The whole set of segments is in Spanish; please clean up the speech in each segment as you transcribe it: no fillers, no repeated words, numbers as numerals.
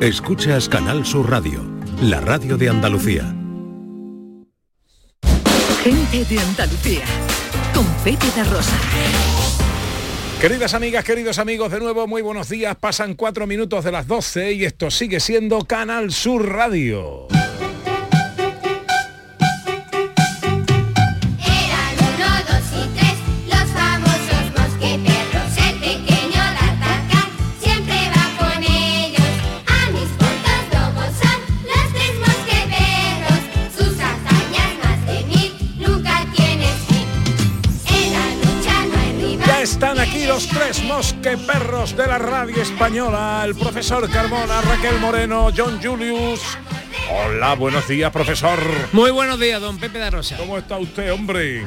Escuchas Canal Sur Radio, la radio de Andalucía. Gente de Andalucía, con Pepe da Rosa. Queridas amigas, queridos amigos, de nuevo muy buenos días. Pasan 4 minutos de las 12 y esto sigue siendo Canal Sur Radio. Están aquí los 3 mosqueperros de la radio española, el profesor Carmona, Raquel Moreno, John Julius. Hola, buenos días, profesor. Muy buenos días, don Pepe da Rosa. ¿Cómo está usted, hombre?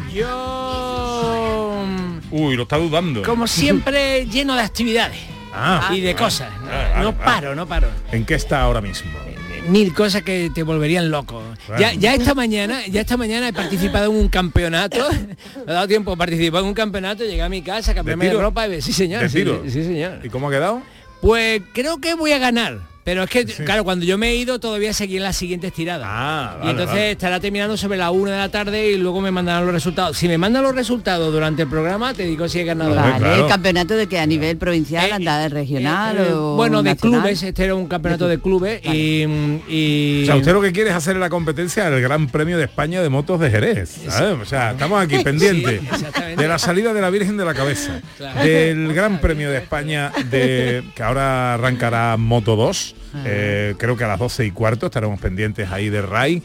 Yo... Uy, lo está dudando. Como siempre, lleno de actividades y de cosas. No paro. ¿En qué está ahora mismo? 1000 cosas que te volverían loco. Bueno. Ya esta mañana he participado en un campeonato. Me ha dado tiempo a participar en un campeonato, llegué a mi casa, cambiarme de ropa y sí, señor. Sí, señor. ¿Y cómo ha quedado? Pues creo que voy a ganar. Pero es que, claro, cuando yo me he ido todavía seguí en las siguientes tiradas. Vale, y entonces estará terminando sobre la 1 de la tarde y luego me mandarán los resultados. Si me mandan los resultados durante el programa, te digo si he ganado. Vale, claro. ¿El campeonato de qué? ¿A nivel provincial, anda regional o bueno, de nacional? clubes, este era un campeonato de clubes. Vale. Y... O sea, usted lo que quiere es hacer la competencia del Gran Premio de España de motos de Jerez, ¿sabes? O sea, estamos aquí pendientes de la salida de la Virgen de la Cabeza, del Gran Premio de España que ahora arrancará Moto 2. Creo que a las 12:15 estaremos pendientes ahí de RAI,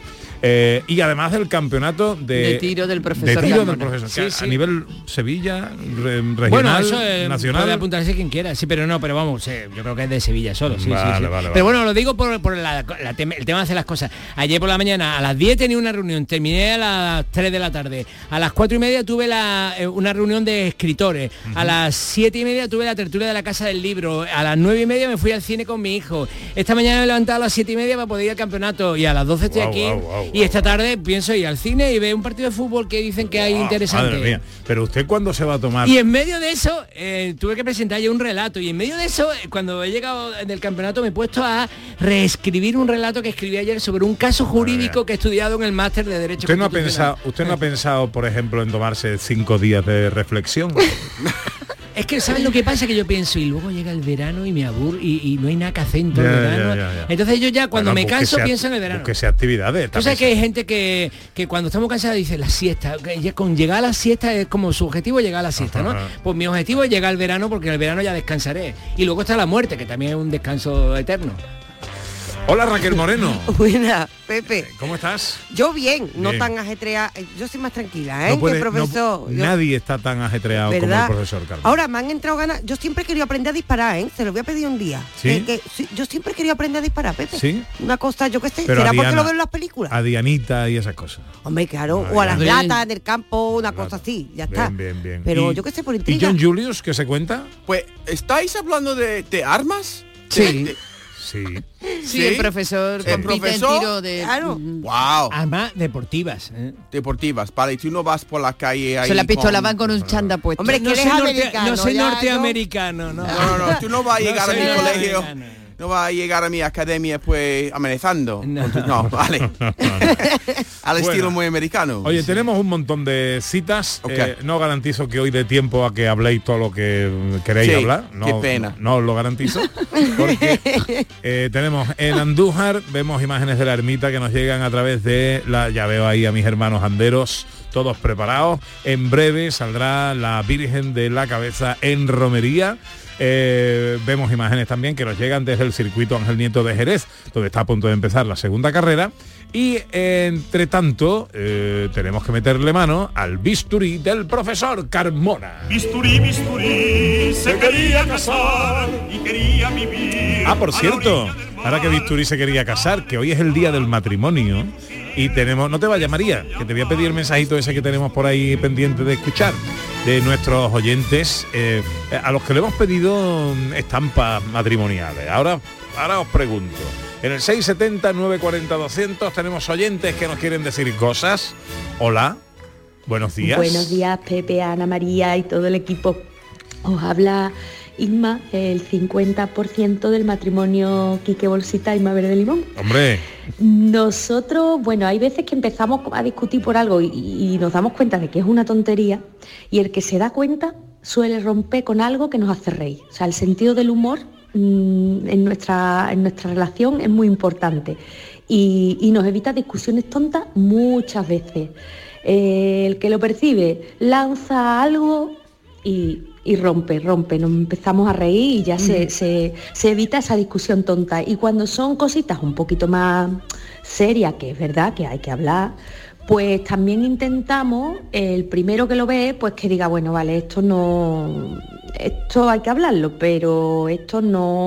y además del campeonato de tiro del profesor, sí. A nivel Sevilla, regional, bueno, eso nacional. Puede apuntarse quien quiera, pero vamos, yo creo que es de Sevilla solo. Vale. Pero bueno, lo digo por el tema de hacer las cosas. Ayer por la mañana a las 10 tenía una reunión, terminé a las 3 de la tarde, a las 4:30 tuve una reunión de escritores, a las 7:30 tuve la tertulia de la Casa del Libro, a las 9:30 me fui al cine con mi hijo. Esta mañana me he levantado a las 7:30 para poder ir al campeonato y a las 12 estoy aquí. Y esta tarde pienso ir al cine y ver un partido de fútbol que dicen que hay interesante. Madre mía. Pero usted, ¿cuándo se va a tomar? Y en medio de eso tuve que presentar yo un relato y en medio de eso, cuando he llegado del campeonato, me he puesto a reescribir un relato que escribí ayer sobre un caso jurídico que he estudiado en el máster de Derecho Constitucional. ¿Usted no ha pensado, por ejemplo, en tomarse 5 días de reflexión? Es que, ¿sabes lo que pasa? Que yo pienso, y luego llega el verano y me aburro y no hay nada que hacer en todo el verano. Ya. Entonces yo ya cuando me canso pienso en el verano. Que sea actividades. Tú sabes que hay gente que cuando estamos cansados dice la siesta. Que con llegar a la siesta es como su objetivo llegar a la siesta, ¿no? Pues mi objetivo es llegar al verano porque en el verano ya descansaré. Y luego está la muerte, que también es un descanso eterno. Hola, Raquel Moreno. Buena, Pepe. ¿Cómo estás? Yo bien, no tan ajetreada. Yo soy más tranquila, ¿eh? Que el profesor. Nadie está tan ajetreado, ¿verdad?, como el profesor Carlos. Ahora me han entrado ganas. Yo siempre he querido aprender a disparar, ¿eh? Se lo voy a pedir un día. ¿Sí? Yo siempre he querido aprender a disparar, Pepe. ¿Sí? Una cosa, yo qué sé. Pero ¿será porque lo veo en las películas? A Dianita y esas cosas. Hombre, claro. O a las latas en el campo, una cosa así. Ya está. Bien. Pero yo qué sé, por intriga. ¿Y John Julius, qué se cuenta? Pues, ¿estáis hablando de armas? Sí. Sí, el profesor compite en tiro de... Claro. Wow. Armas deportivas. Deportivas, vale, tú no vas por la calle ahí. Se la pistola van con un chanda puesto. Hombre, no que soy americano. No soy norteamericano, ¿no? No, tú no vas a llegar a mi colegio. No va a llegar a mi academia pues amenazando. No, vale. Al estilo muy americano. Oye, tenemos un montón de citas. No garantizo que hoy dé tiempo a que habléis todo lo que queréis hablar. No, qué pena. No os lo garantizo. Porque tenemos en Andújar, vemos imágenes de la ermita que nos llegan a través de ya veo ahí a mis hermanos anderos, todos preparados. En breve saldrá la Virgen de la Cabeza en romería. Vemos imágenes también que nos llegan desde el circuito Ángel Nieto de Jerez, donde está a punto de empezar la segunda carrera. Y entre tanto tenemos que meterle mano al bisturí del profesor Carmona. Bisturí, se quería casar y quería vivir. Por cierto, ahora que bisturí se quería casar, que hoy es el día del matrimonio y tenemos, no te vayas María, que te voy a pedir el mensajito ese que tenemos por ahí pendiente de escuchar de nuestros oyentes, a los que le hemos pedido estampas matrimoniales. Ahora os pregunto, en el 670-940-200 tenemos oyentes que nos quieren decir cosas. Hola, buenos días. Buenos días, Pepe, Ana María y todo el equipo. Os habla Inma, el 50% del matrimonio Quique Bolsita Inma Verde Limón. ¡Hombre! Nosotros, bueno, hay veces que empezamos a discutir por algo y nos damos cuenta de que es una tontería, y el que se da cuenta suele romper con algo que nos hace reír. O sea, el sentido del humor en nuestra relación es muy importante y nos evita discusiones tontas muchas veces. El que lo percibe lanza algo y rompe, nos empezamos a reír y ya se evita esa discusión tonta. Y cuando son cositas un poquito más serias, que es verdad que hay que hablar, pues también intentamos, el primero que lo ve, pues que diga, bueno, vale, esto hay que hablarlo, pero esto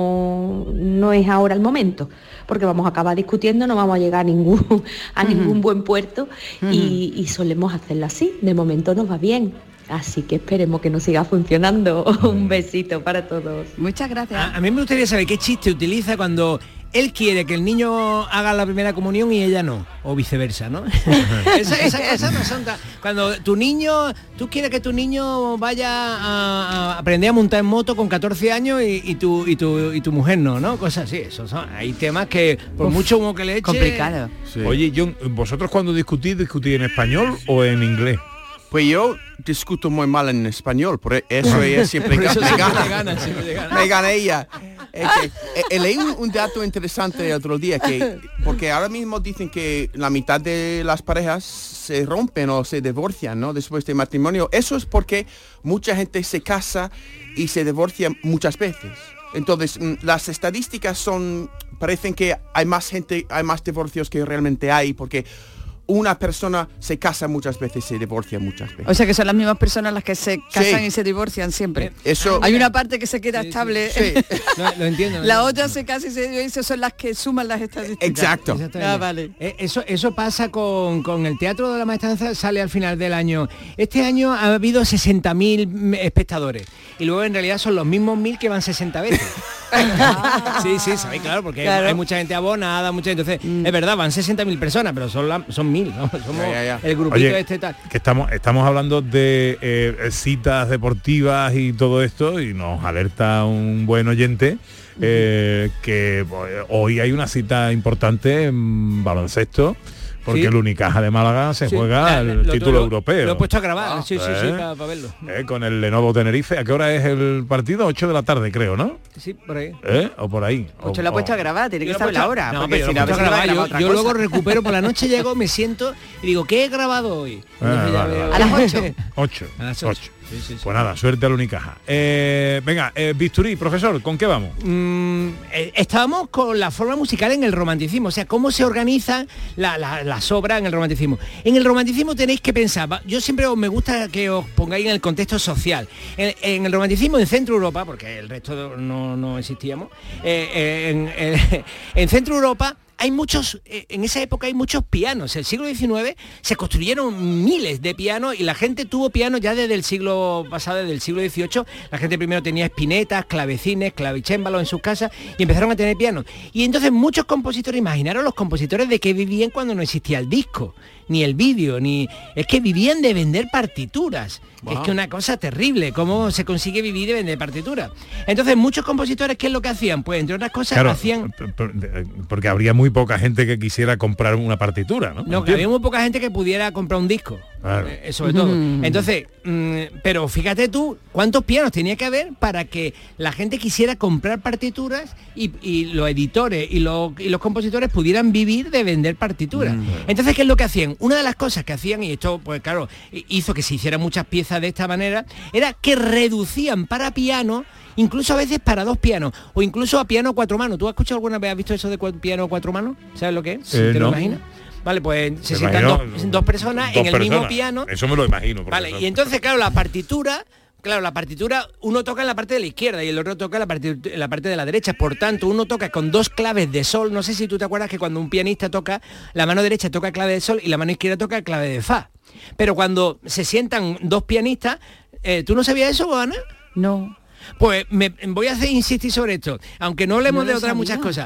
no es ahora el momento, porque vamos a acabar discutiendo, no vamos a llegar a ningún buen puerto, y solemos hacerlo así. De momento nos va bien. Así que esperemos que nos siga funcionando. Un besito para todos. Muchas gracias. A mí me gustaría saber qué chiste utiliza cuando él quiere que el niño haga la primera comunión y ella no, o viceversa, ¿no? Esa cosa no son cuando tú quieres que tu niño vaya a aprender a montar en moto con 14 años y tu mujer no, cosas así. Hay temas que por mucho humo que le eche... Complicado. Sí. Oye, John, ¿vosotros cuando discutís en español o en inglés? Pues yo discuto muy mal en español, por eso ella siempre gana. Me gana ella. Leí un dato interesante el otro día, porque ahora mismo dicen que la mitad de las parejas se rompen o se divorcian, ¿no?, después de matrimonio. Eso es porque mucha gente se casa y se divorcia muchas veces. Entonces, las estadísticas parecen que hay más divorcios que realmente hay, porque una persona se casa muchas veces, se divorcia muchas veces. O sea que son las mismas personas las que se casan y se divorcian siempre. Eso. Hay una parte que se queda estable. Sí. No, lo entiendo. La otra se casa y se divorcia, son las que suman las estadísticas. Exacto. Vale. Eso pasa con el Teatro de la Maestranza, sale al final del año. Este año ha habido 60.000 espectadores y luego en realidad son los mismos 1.000 que van 60 veces. Sí, sabéis, claro, porque hay mucha gente abonada, entonces es verdad, van 60.000 personas, pero son 1.000, ¿no? Somos el grupito. Oye, tal. Que estamos hablando de citas deportivas y todo esto, y nos alerta un buen oyente que hoy hay una cita importante en baloncesto, porque el Unicaja de Málaga se juega el título europeo. Lo he puesto a grabar, sí, para verlo. Con el Lenovo Tenerife. ¿A qué hora es el partido? 8 de la tarde, creo, ¿no? Sí, por ahí. O por ahí. Mucho lo ha puesto a grabar, tiene que saber la hora. No, porque si yo luego recupero por la noche, llego, me siento y digo, ¿qué he grabado hoy? Vale. A las 8. 8. A las 8. Sí. Pues nada, suerte al Unicaja. Venga, Bisturí, profesor, ¿con qué vamos? Estábamos con la forma musical en el romanticismo, o sea, cómo se organiza las obras en el romanticismo. En el romanticismo tenéis que pensar, yo siempre me gusta que os pongáis en el contexto social. En el romanticismo en Centro Europa, porque el resto no existíamos, en Centro Europa hay muchos, en esa época hay muchos pianos. El siglo XIX se construyeron miles de pianos y la gente tuvo pianos ya desde el siglo pasado, desde el siglo XVIII. La gente primero tenía espinetas, clavecines, clavicémbalos en sus casas y empezaron a tener pianos. Y entonces muchos compositores, imaginaros los compositores de qué vivían cuando no existía el disco, ni el vídeo, es que vivían de vender partituras. Wow. Es que una cosa terrible, cómo se consigue vivir de vender partituras. Entonces muchos compositores, ¿qué es lo que hacían? Pues entre otras cosas hacían... Porque habría muy poca gente que quisiera comprar una partitura, ¿no? No, que había muy poca gente que pudiera comprar un disco. Claro. Sobre todo. Entonces, pero fíjate tú, ¿cuántos pianos tenía que haber para que la gente quisiera comprar partituras y los editores y los compositores pudieran vivir de vender partituras? Entonces, ¿qué es lo que hacían? Una de las cosas que hacían, y esto, pues claro, hizo que se hicieran muchas piezas de esta manera, era que reducían para piano, incluso a veces para 2 pianos, o incluso a piano a 4 manos. ¿Tú has escuchado alguna vez, has visto eso de piano a 4 manos? ¿Sabes lo que es? ¿Te lo imaginas? Vale, pues se sientan dos personas en el mismo piano. Eso me lo imagino. Vale, y entonces, claro, la partitura, uno toca en la parte de la izquierda y el otro toca en la parte de la derecha. Por tanto, uno toca con 2 claves de sol. No sé si tú te acuerdas que cuando un pianista toca, la mano derecha toca clave de sol y la mano izquierda toca clave de fa. Pero cuando se sientan 2 pianistas, ¿tú no sabías eso, Ana? No. Pues voy a insistir sobre esto, aunque no hablemos de otras muchas cosas.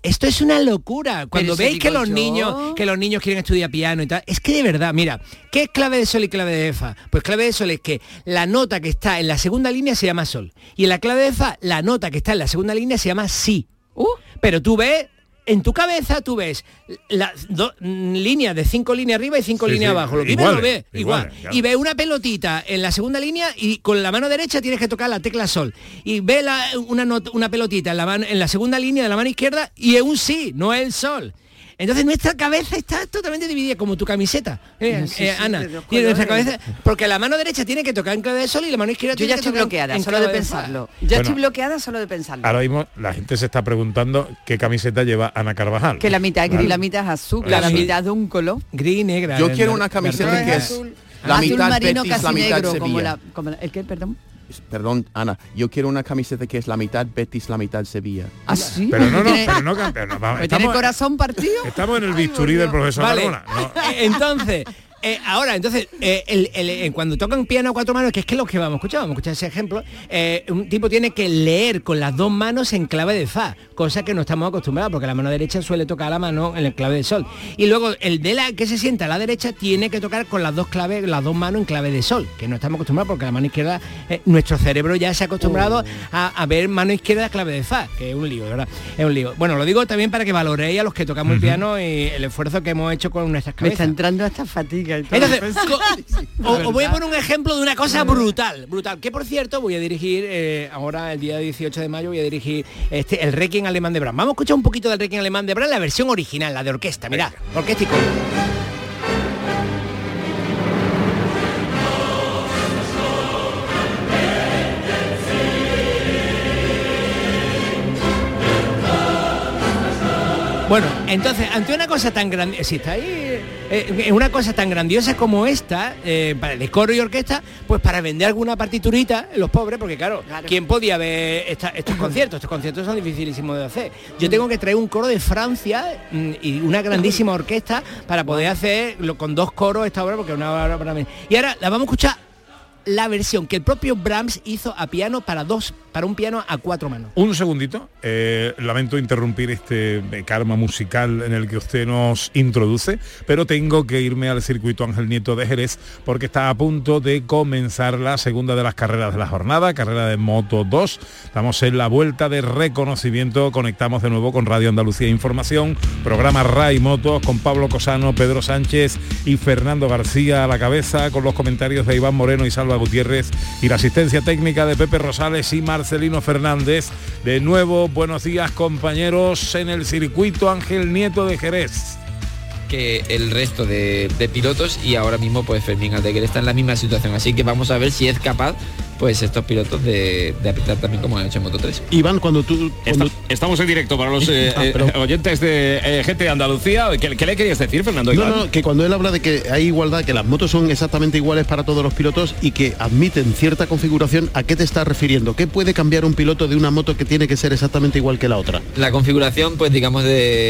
esto es una locura. Cuando veis que los niños quieren estudiar piano y tal, es que de verdad, mira, ¿qué es clave de sol y clave de fa? Pues clave de sol es que la nota que está en la segunda línea se llama sol. Y en la clave de fa, la nota que está en la segunda línea se llama si. Pero tú ves, en tu cabeza tú ves las líneas de 5 líneas arriba y 5 líneas abajo. Lo que ves, lo ves igual. Claro. Y ves una pelotita en la segunda línea y con la mano derecha tienes que tocar la tecla sol. Y ves una pelotita en la segunda línea de la mano izquierda y es un sí, no es el sol. Entonces nuestra cabeza está totalmente dividida, como tu camiseta, Ana. Y nuestra cabeza, porque la mano derecha tiene que tocar en clave de sol y la mano izquierda tiene que tocar bloqueada, solo de pensarlo. Estoy bloqueada solo de pensarlo. Ahora mismo la gente se está preguntando qué camiseta lleva Ana Carvajal. Que la mitad es gris, la mitad es azul, la mitad de un color. Gris y negra. Yo quiero una camiseta que es la mitad marino, Betis, la mitad negro, Sevilla. ¿El qué, perdón? Perdón, Ana, yo quiero una camiseta que es la mitad Betis, la mitad Sevilla. ¿Ah, sí? Pero no, ¿Tiene corazón partido? Estamos en el bisturí del profesor Carmona. No. Entonces, cuando tocan piano a 4 manos, que es que lo que vamos a escuchar ese ejemplo, un tipo tiene que leer con las 2 manos en clave de fa, cosa que no estamos acostumbrados, porque la mano derecha suele tocar la mano en el clave de sol. Y luego el de la que se sienta a la derecha tiene que tocar con las 2 manos en clave de sol, que no estamos acostumbrados porque la mano izquierda, nuestro cerebro ya se ha acostumbrado a ver mano izquierda clave de fa, que es un lío, ¿verdad? Es un lío. Bueno, lo digo también para que valoréis a los que tocamos el piano y el esfuerzo que hemos hecho con nuestras cabezas. Me está entrando hasta fatiga. Entonces, os voy a poner un ejemplo de una cosa brutal, que por cierto voy a dirigir ahora el día 18 de mayo voy a dirigir el Requiem alemán de Brahms. Vamos a escuchar un poquito del Requiem alemán de Brahms, la versión original, la de orquesta, mirad, orquesta y coro. Bueno, entonces, ante una cosa tan grande, si está ahí, una cosa tan grandiosa como esta, para de coro y orquesta, pues para vender alguna partiturita, los pobres, porque claro. ¿Quién podía ver estos conciertos? Estos conciertos son dificilísimos de hacer. Yo tengo que traer un coro de Francia y una grandísima orquesta para poder hacer con 2 coros esta obra, porque es una obra para mí. Y ahora la vamos a escuchar la versión que el propio Brahms hizo a piano para un piano a 4 manos. Un segundito, lamento interrumpir este karma musical en el que usted nos introduce, pero tengo que irme al circuito Ángel Nieto de Jerez porque está a punto de comenzar la segunda de las carreras de la jornada, carrera de Moto 2. Estamos en la vuelta de reconocimiento, conectamos de nuevo con Radio Andalucía Información, programa RAI Motos con Pablo Cosano, Pedro Sánchez y Fernando García a la cabeza, con los comentarios de Iván Moreno y Salva Gutiérrez y la asistencia técnica de Pepe Rosales y Marcelino Fernández. De nuevo, buenos días compañeros en el circuito Ángel Nieto de Jerez. Que el resto de pilotos y ahora mismo pues Fermín Aldeguer está en la misma situación, así que vamos a ver si es capaz pues estos pilotos de apretar también como han hecho en Moto 3. Iván, cuando tú... Estamos en directo para los oyentes de gente de Andalucía. ¿Qué le querías decir, Fernando? No, que cuando él habla de que hay igualdad, que las motos son exactamente iguales para todos los pilotos y que admiten cierta configuración, ¿a qué te estás refiriendo? ¿Qué puede cambiar un piloto de una moto que tiene que ser exactamente igual que la otra? La configuración, pues digamos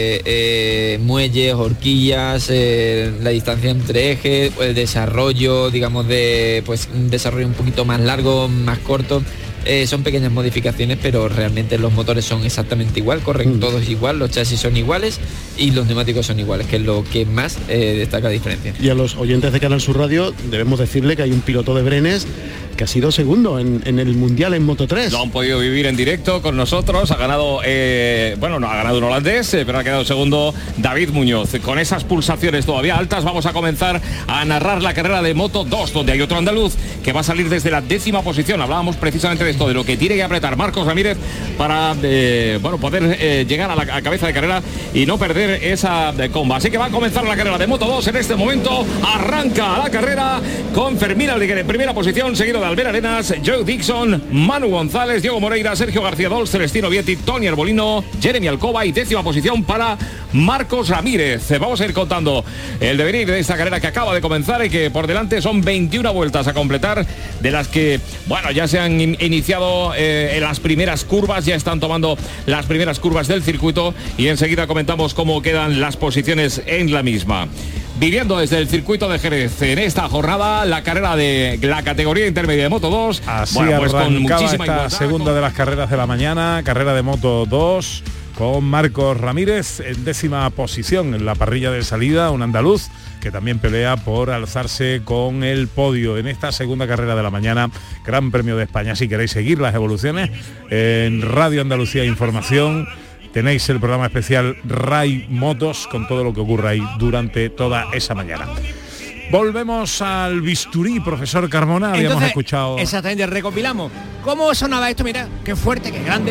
de muelles, horquillas, la distancia entre ejes, el desarrollo, digamos de pues un desarrollo un poquito más largo, más corto, son pequeñas modificaciones, pero realmente los motores son exactamente igual, corren todos igual, los chasis son iguales y los neumáticos son iguales, que es lo que más destaca la diferencia. Y a los oyentes de Canal Sur Radio debemos decirle que hay un piloto de Brenes que ha sido segundo en el Mundial en Moto 3. Lo han podido vivir en directo con nosotros, ha ganado, no ha ganado un holandés, pero ha quedado segundo David Muñoz. Con esas pulsaciones todavía altas vamos a comenzar a narrar la carrera de Moto 2, donde hay otro andaluz que va a salir desde la 10ª posición. Hablábamos precisamente de esto, de lo que tiene que apretar Marcos Ramírez para poder llegar a la cabeza de carrera y no perder esa comba. Así que va a comenzar la carrera de Moto 2 en este momento. Arranca la carrera con Fermín Aldeguer en primera posición, seguido de Albert Arenas, Joe Dixon, Manu González, Diego Moreira, Sergio García Dols, Celestino Vietti, Tony Arbolino, Jeremy Alcoba y 10ª posición para Marcos Ramírez. Vamos a ir contando el devenir de esta carrera que acaba de comenzar y que por delante son 21 vueltas a completar, de las que, ya se han iniciado en las primeras curvas, ya están tomando las primeras curvas del circuito y enseguida comentamos cómo quedan las posiciones en la misma. Viviendo desde el circuito de Jerez en esta jornada la carrera de la categoría intermedia de Moto 2. Así pues con muchísima esta segunda de las carreras de la mañana, carrera de Moto 2. con Marcos Ramírez en 10ª posición en la parrilla de salida, un andaluz que también pelea por alzarse con el podio en esta segunda carrera de la mañana, Gran Premio de España. Si queréis seguir las evoluciones en Radio Andalucía Información, tenéis el programa especial RAI Motos con todo lo que ocurra ahí durante toda esa mañana. Volvemos al bisturí, profesor Carmona. Habíamos Entonces, escuchado... Exactamente, recopilamos. ¿Cómo sonaba esto? Mira, qué fuerte, qué grande.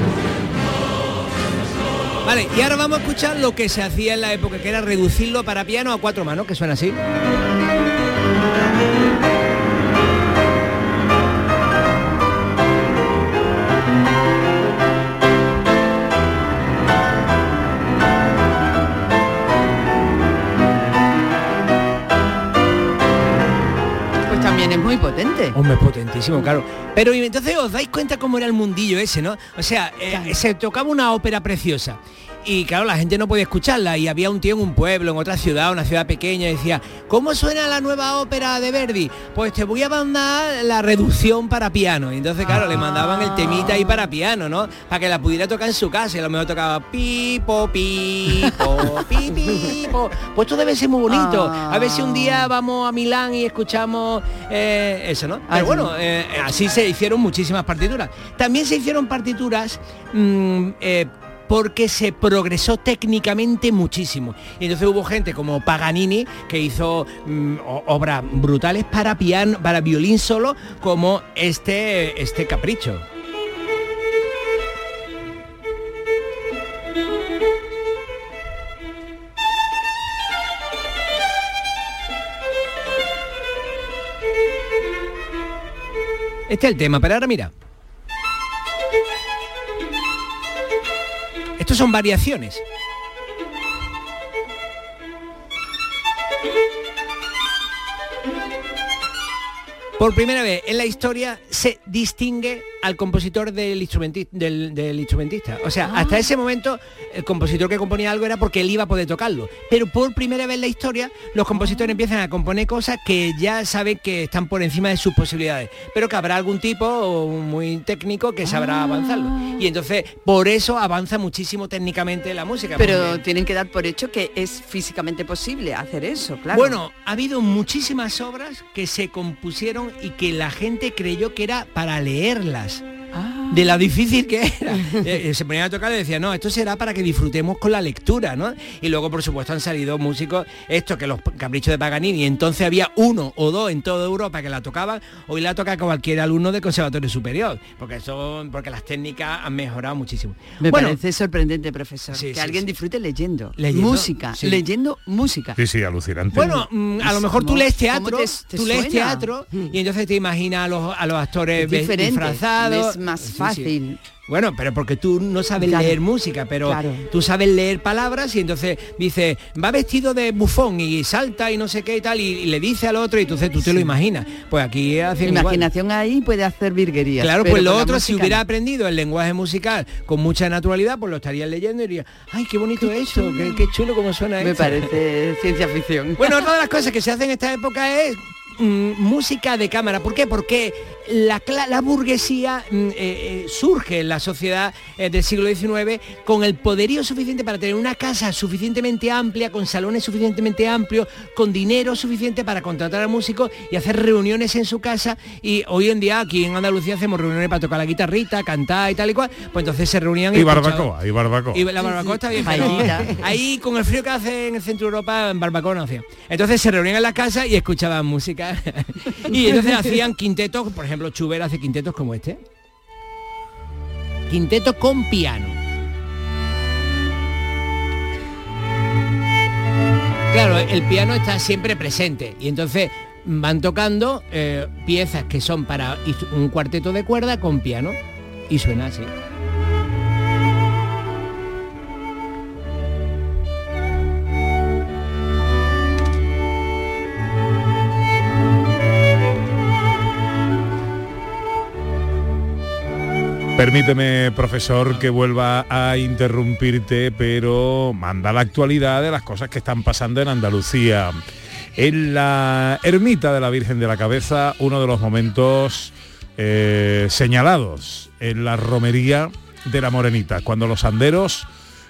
Vale, y ahora vamos a escuchar lo que se hacía en la época, que era reducirlo para piano a 4 manos, que suena así. También es muy potente. Hombre, es potentísimo, claro. Pero y entonces os dais cuenta cómo era el mundillo ese, ¿no? O sea, se tocaba una ópera preciosa. Y claro, la gente no podía escucharla. Y había un tío en un pueblo, en otra ciudad, una ciudad pequeña, y decía, ¿cómo suena la nueva ópera de Verdi? Pues te voy a mandar la reducción para piano. Y entonces, claro, le mandaban el temita ahí para piano, ¿no? Para que la pudiera tocar en su casa. Y a lo mejor tocaba pipo, pipo, pipo. Pues esto debe ser muy bonito. A ver si un día vamos a Milán y escuchamos eso, ¿no? Pero bueno, así se hicieron muchísimas partituras. También se hicieron partituras porque se progresó técnicamente muchísimo. Y entonces hubo gente como Paganini que hizo obras brutales para piano, para violín solo, como este capricho. Este es el tema, pero ahora mira. Estos son variaciones. Por primera vez en la historia se distingue al compositor del instrumentista. O sea, hasta ese momento el compositor que componía algo era porque él iba a poder tocarlo. Pero por primera vez en la historia los compositores empiezan a componer cosas que ya saben que están por encima de sus posibilidades. Pero que habrá algún tipo muy técnico que sabrá avanzarlo. Y entonces por eso avanza muchísimo técnicamente la música. Pero tienen que dar por hecho que es físicamente posible hacer eso, claro. Bueno, ha habido muchísimas obras que se compusieron y que la gente creyó que era para leerlas. De lo difícil que era. Se ponían a tocar y decían, no, esto será para que disfrutemos con la lectura, ¿no? Y luego, por supuesto, han salido músicos, que los caprichos de Paganini, entonces había 1 o 2 en toda Europa que la tocaban, hoy la toca cualquier alumno de conservatorio superior, porque las técnicas han mejorado muchísimo. Me parece sorprendente, profesor, que alguien disfrute leyendo música, leyendo música. Sí, alucinante. Bueno, a lo mejor tú lees teatro, y entonces te imaginas a los actores disfrazados. Es más fácil. Sí. Bueno, pero porque tú no sabes leer música, pero tú sabes leer palabras y entonces dice, va vestido de bufón y salta y no sé qué y tal, y le dice al otro y entonces tú te lo imaginas. Pues aquí hacen imaginación igual. Ahí puede hacer virguerías. Claro, pues lo otro, si hubiera aprendido el lenguaje musical con mucha naturalidad, pues lo estarían leyendo y diría, ay, qué bonito esto, qué chulo como suena esto. Me parece ciencia ficción. Bueno, otra de las cosas que se hacen en esta época es música de cámara. ¿Por qué? Porque la burguesía surge en la sociedad del siglo XIX con el poderío suficiente para tener una casa suficientemente amplia, con salones suficientemente amplios, con dinero suficiente para contratar a músicos y hacer reuniones en su casa. Y hoy en día aquí en Andalucía hacemos reuniones para tocar la guitarrita, cantar y tal y cual. Pues entonces se reunían y barbacoa. Y la barbacoa está bien. Ahí con el frío que hace en el centro de Europa, en barbacoa no hacía. Entonces se reunían en la casa y escuchaban música. Y entonces hacían quintetos, por ejemplo, Schubert hace quintetos como este. Quinteto con piano. Claro, el piano está siempre presente y entonces van tocando piezas que son para un cuarteto de cuerda con piano y suena así. Permíteme, profesor, que vuelva a interrumpirte, pero manda la actualidad de las cosas que están pasando en Andalucía. En la ermita de la Virgen de la Cabeza, uno de los momentos señalados en la romería de la Morenita, cuando los anderos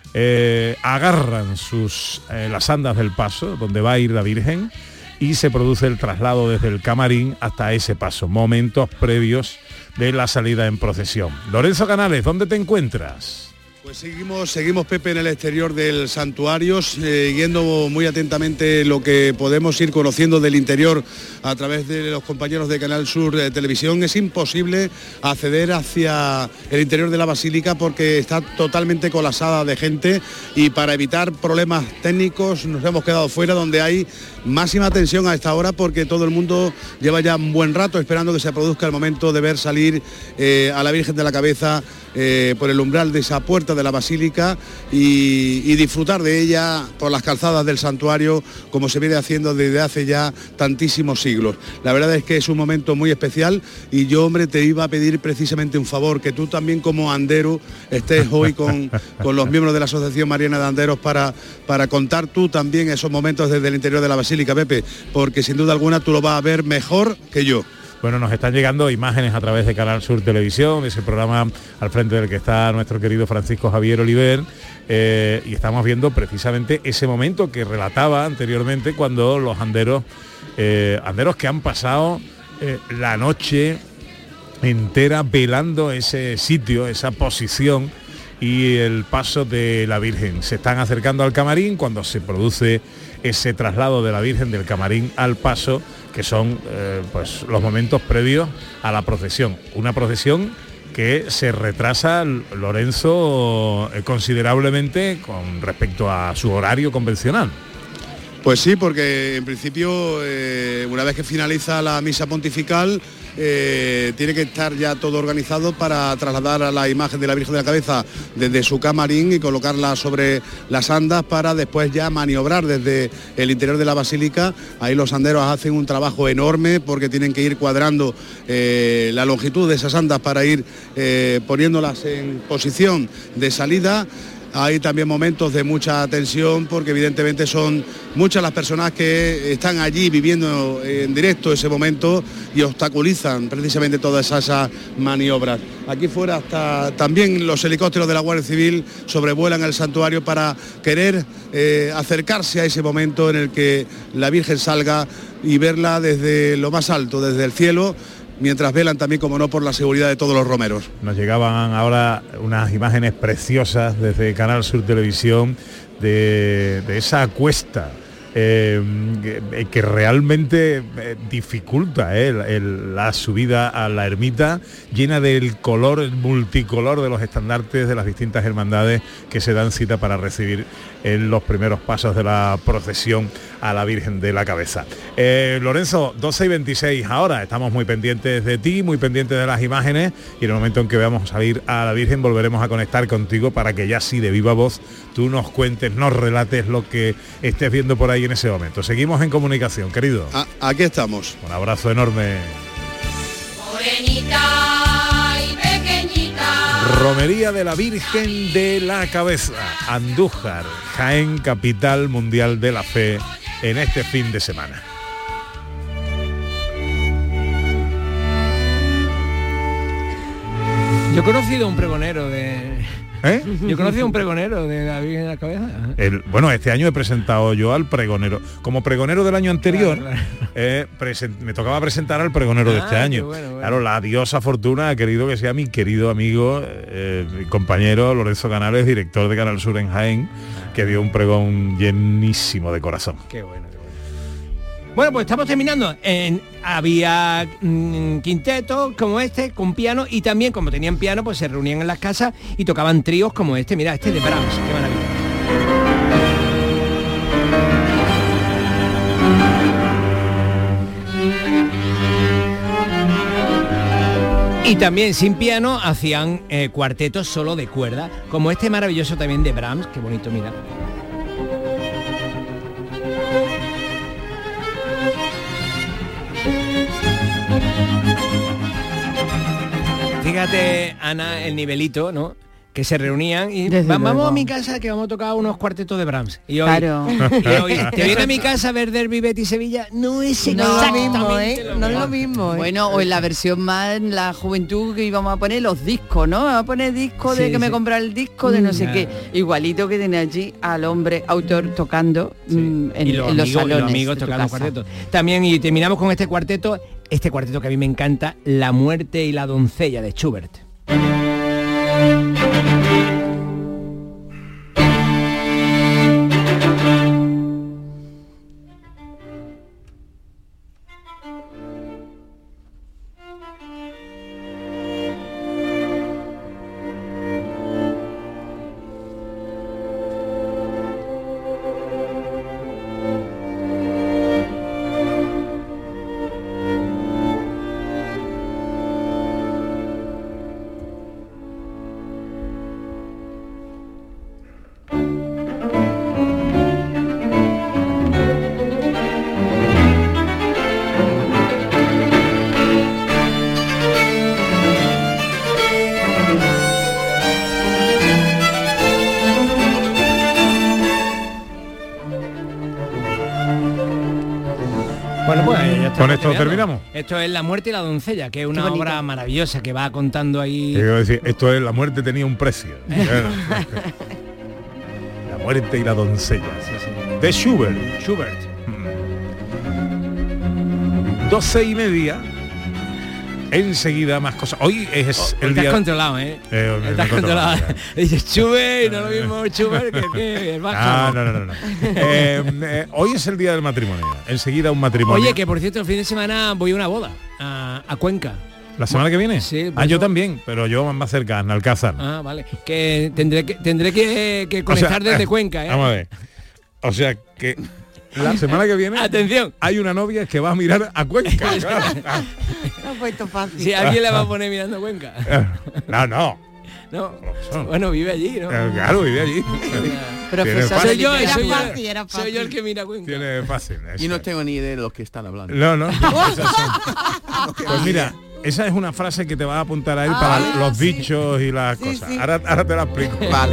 agarran las andas del paso, donde va a ir la Virgen, y se produce el traslado desde el camarín hasta ese paso, momentos previos de la salida en procesión. Lorenzo Canales, ¿dónde te encuentras? Pues seguimos Pepe en el exterior del santuario, siguiendo muy atentamente lo que podemos ir conociendo del interior a través de los compañeros de Canal Sur Televisión. Es imposible acceder hacia el interior de la basílica porque está totalmente colapsada de gente, y para evitar problemas técnicos nos hemos quedado fuera, donde hay máxima tensión a esta hora porque todo el mundo lleva ya un buen rato esperando que se produzca el momento de ver salir a la Virgen de la Cabeza por el umbral de esa puerta de la basílica y disfrutar de ella por las calzadas del santuario, como se viene haciendo desde hace ya tantísimos siglos. La verdad es que es un momento muy especial, y yo, hombre, te iba a pedir precisamente un favor, que tú también como andero estés hoy con los miembros de la Asociación Mariana de Anderos para contar tú también esos momentos desde el interior de la basílica, Pepe, porque sin duda alguna tú lo vas a ver mejor que yo. Bueno, nos están llegando imágenes a través de Canal Sur Televisión, de ese programa al frente del que está nuestro querido Francisco Javier Oliver, y estamos viendo precisamente ese momento que relataba anteriormente, cuando los anderos que han pasado la noche entera velando ese sitio, esa posición y el paso de la Virgen. Se están acercando al camarín cuando se produce ese traslado de la Virgen del camarín al paso, que son pues los momentos previos a la procesión. Una procesión que se retrasa, Lorenzo, considerablemente con respecto a su horario convencional. Pues sí, porque en principio, una vez que finaliza la misa pontifical, tiene que estar ya todo organizado para trasladar a la imagen de la Virgen de la Cabeza desde su camarín y colocarla sobre las andas, para después ya maniobrar desde el interior de la basílica. Ahí los anderos hacen un trabajo enorme porque tienen que ir cuadrando la longitud de esas andas para ir poniéndolas en posición de salida. Hay también momentos de mucha tensión porque evidentemente son muchas las personas que están allí viviendo en directo ese momento y obstaculizan precisamente todas esas maniobras. Aquí fuera hasta también los helicópteros de la Guardia Civil sobrevuelan el santuario para querer acercarse a ese momento en el que la Virgen salga y verla desde lo más alto, desde el cielo, mientras velan también, como no, por la seguridad de todos los romeros. Nos llegaban ahora unas imágenes preciosas desde Canal Sur Televisión de esa cuesta que realmente dificulta la subida a la ermita, llena del color, el multicolor de los estandartes de las distintas hermandades que se dan cita para recibir en los primeros pasos de la procesión a la Virgen de la Cabeza. Lorenzo, 12:26 ahora, estamos muy pendientes de ti, muy pendientes de las imágenes, y en el momento en que veamos salir a la Virgen volveremos a conectar contigo para que ya sí de viva voz tú nos cuentes, nos relates lo que estés viendo por ahí en ese momento. Seguimos en comunicación, querido. Aquí estamos. Un abrazo enorme. Morenita y pequeñita. Romería de la Virgen de la Cabeza, Andújar, Jaén, capital mundial de la fe, en este fin de semana. Yo he conocido un pregonero de... Yo conocí a un pregonero de la Virgen de la Cabeza. Bueno, este año he presentado yo al pregonero. Como pregonero del año anterior, claro. Me tocaba presentar al pregonero de este año. Bueno. Claro, la diosa Fortuna ha querido que sea mi querido amigo, mi compañero Lorenzo Canales, director de Canal Sur en Jaén, que dio un pregón llenísimo de corazón. Qué bueno. Bueno, pues estamos terminando. Había quintetos como este, con piano, y también como tenían piano, pues se reunían en las casas y tocaban tríos como este. Mira, este de Brahms, qué maravilla. Y también sin piano hacían cuartetos solo de cuerda, como este maravilloso también de Brahms, qué bonito, mira. Fíjate, Ana, el nivelito, ¿no? que se reunían y vamos a mi casa que vamos a tocar unos cuartetos de Brahms. Y hoy, claro. Hoy te viene a mi casa a ver Derby, Betis, Sevilla, no es exactamente lo mismo, no es lo mismo. Bueno, o en la versión más en la juventud que íbamos a poner los discos, ¿no? Vamos a poner discos de que me compra el disco de no sé qué. Igualito que tiene allí al hombre autor tocando en los salones. Y los amigos tocando cuartetos. También, y terminamos con este cuarteto que a mí me encanta, La muerte y la doncella de Schubert. Bueno, pues con esto terminamos. Esto es La muerte y la doncella, que es una obra maravillosa que va contando ahí. Quiero decir, esto es La muerte tenía un precio. La muerte y la doncella. De Schubert. 12:30. Enseguida más cosas. Hoy es el día. Estás controlado, estás controlado. Dices Schubert, no lo mismo Schubert que el bajo. No. Hoy es el día del matrimonio. Enseguida un matrimonio. Oye, que por cierto, el fin de semana voy a una boda a Cuenca. ¿La semana que viene? Sí. Yo también, pero yo más cerca, en Alcázar. Vale. Que tendré que conectar desde Cuenca. Vamos a ver. O sea que la semana que viene, atención, hay una novia que va a mirar a Cuenca. No ha puesto fácil. Si alguien la va a poner mirando a Cuenca. No. Bueno, vive allí, ¿no? Claro, vive allí. Profesor, soy yo el que mira Cuenca. Tiene fácil. Yo no tengo ni idea de lo que están hablando. No. Pues mira, esa es una frase que te va a apuntar a él para los dichos y las cosas. Sí. Ahora te la explico. Vale.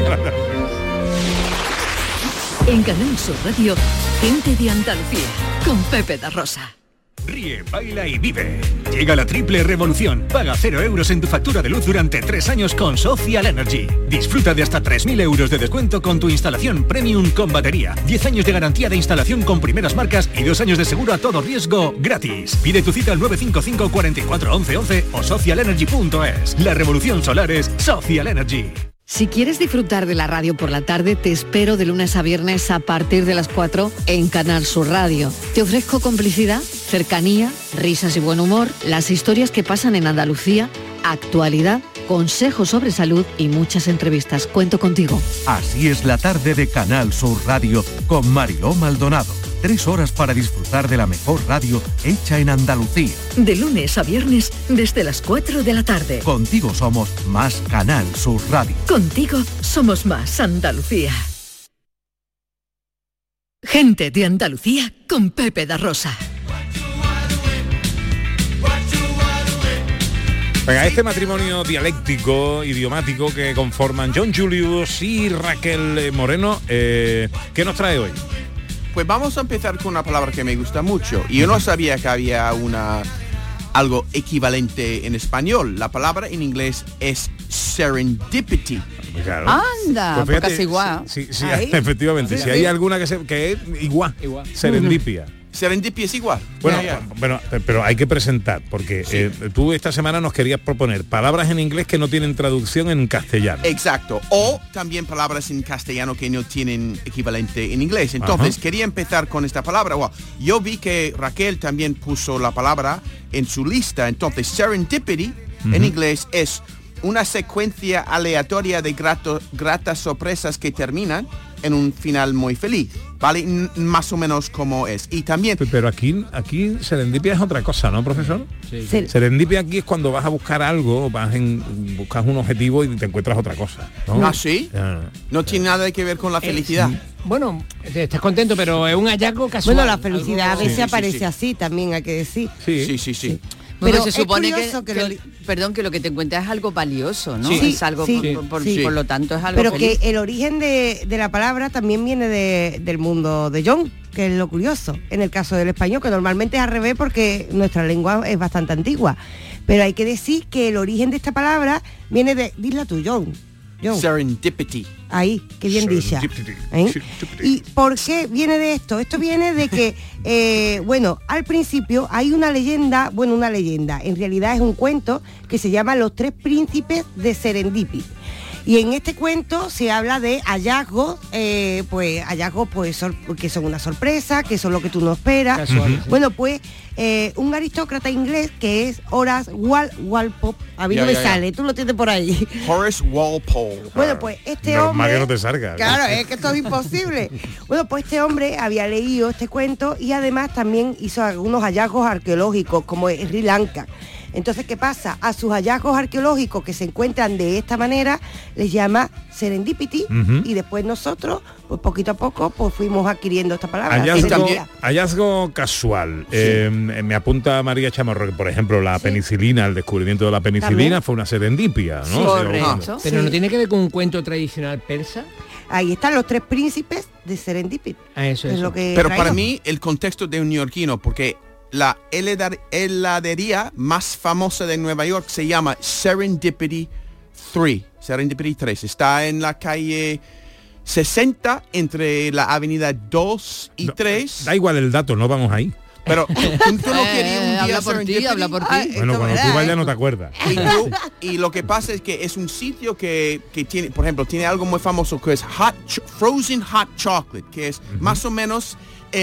En Canal Sur Radio, Gente de Andalucía, con Pepe da Rosa. Ríe, baila y vive. Llega la triple revolución. Paga 0 euros en tu factura de luz durante 3 años con Social Energy. Disfruta de hasta 3.000 euros de descuento con tu instalación premium con batería. 10 años de garantía de instalación con primeras marcas y 2 años de seguro a todo riesgo gratis. Pide tu cita al 955 44 11 11 o socialenergy.es. La revolución solar es Social Energy. Si quieres disfrutar de la radio por la tarde, te espero de lunes a viernes a partir de las 4 en Canal Sur Radio. Te ofrezco complicidad, cercanía, risas y buen humor, las historias que pasan en Andalucía, actualidad, consejos sobre salud y muchas entrevistas. Cuento contigo. Así es la tarde de Canal Sur Radio con Mariló Maldonado. 3 horas para disfrutar de la mejor radio hecha en Andalucía. De lunes a viernes desde las 4 de la tarde. Contigo somos más Canal Sur Radio. Contigo somos más Andalucía. Gente de Andalucía con Pepe da Rosa. Venga, este matrimonio dialéctico, idiomático que conforman John Julius y Raquel Moreno, ¿qué nos trae hoy? Pues vamos a empezar con una palabra que me gusta mucho. Y yo no sabía que había algo equivalente en español. La palabra en inglés es serendipity. Claro. Anda, pues fíjate, casi igual. Sí, efectivamente. Si hay alguna que es igual. Serendipia. Serendipia es igual. Bueno, pero hay que presentar, porque tú esta semana nos querías proponer palabras en inglés que no tienen traducción en castellano. Exacto. O también palabras en castellano que no tienen equivalente en inglés. Entonces, quería empezar con esta palabra. Yo vi que Raquel también puso la palabra en su lista. Entonces, serendipity en inglés es una secuencia aleatoria de gratas sorpresas que terminan en un final muy feliz, ¿vale? Más o menos como es. Y también... Pero aquí serendipia es otra cosa, ¿no, profesor? Sí. Serendipia aquí es cuando vas a buscar algo, buscas un objetivo y te encuentras otra cosa, ¿no? ¿Ah, sí? No tiene nada que ver con la felicidad. Bueno, estás contento, pero es un hallazgo casual. Bueno, la felicidad a veces aparece así, también hay que decir. Sí. Pero se supone que lo que te encuentras es algo valioso, ¿no? Sí, es algo, por lo tanto es algo pero feliz. que el origen de la palabra también viene del mundo de John, que es lo curioso. En el caso del español, que normalmente es al revés porque nuestra lengua es bastante antigua. Pero hay que decir que el origen de esta palabra viene de... Dila tú, John. Serendipity. Ahí, qué bien dicha. ¿Y por qué viene de esto? Esto viene de que, al principio hay una leyenda, en realidad es un cuento que se llama Los Tres Príncipes de Serendipity. Y en este cuento se habla de hallazgos, que son una sorpresa, que son lo que tú no esperas. Casual. Bueno, pues un aristócrata inglés que es Horace Walpole, a mí no me sale, tú lo tienes por ahí. Horace Walpole. Bueno, pues este Normal hombre... que no te salga. Claro, es que esto es imposible. Bueno, pues este hombre había leído este cuento y además también hizo algunos hallazgos arqueológicos, como en Sri Lanka. Entonces, ¿qué pasa? A sus hallazgos arqueológicos que se encuentran de esta manera, les llama serendipity, y después nosotros, pues poquito a poco, pues fuimos adquiriendo esta palabra. Hallazgo casual. Me apunta María Chamorro que, por ejemplo, la penicilina, el descubrimiento de la penicilina ¿también? Fue una serendipia, ¿no? Correcto. Pero no tiene que ver con un cuento tradicional persa. Ahí están los tres príncipes de Serendipity. Eso es lo que pero traigo. para mí, el contexto de un neoyorquino, porque la heladería más famosa de Nueva York se llama Serendipity 3. Está en la calle 60 entre la avenida 2 y 3. Da igual el dato, no vamos ahí. Pero tú no querías un día habla por ti. Bueno, cuando tú vayas no te acuerdas. Y lo que pasa es que es un sitio que tiene, por ejemplo, tiene algo muy famoso que es frozen hot chocolate, que es más o menos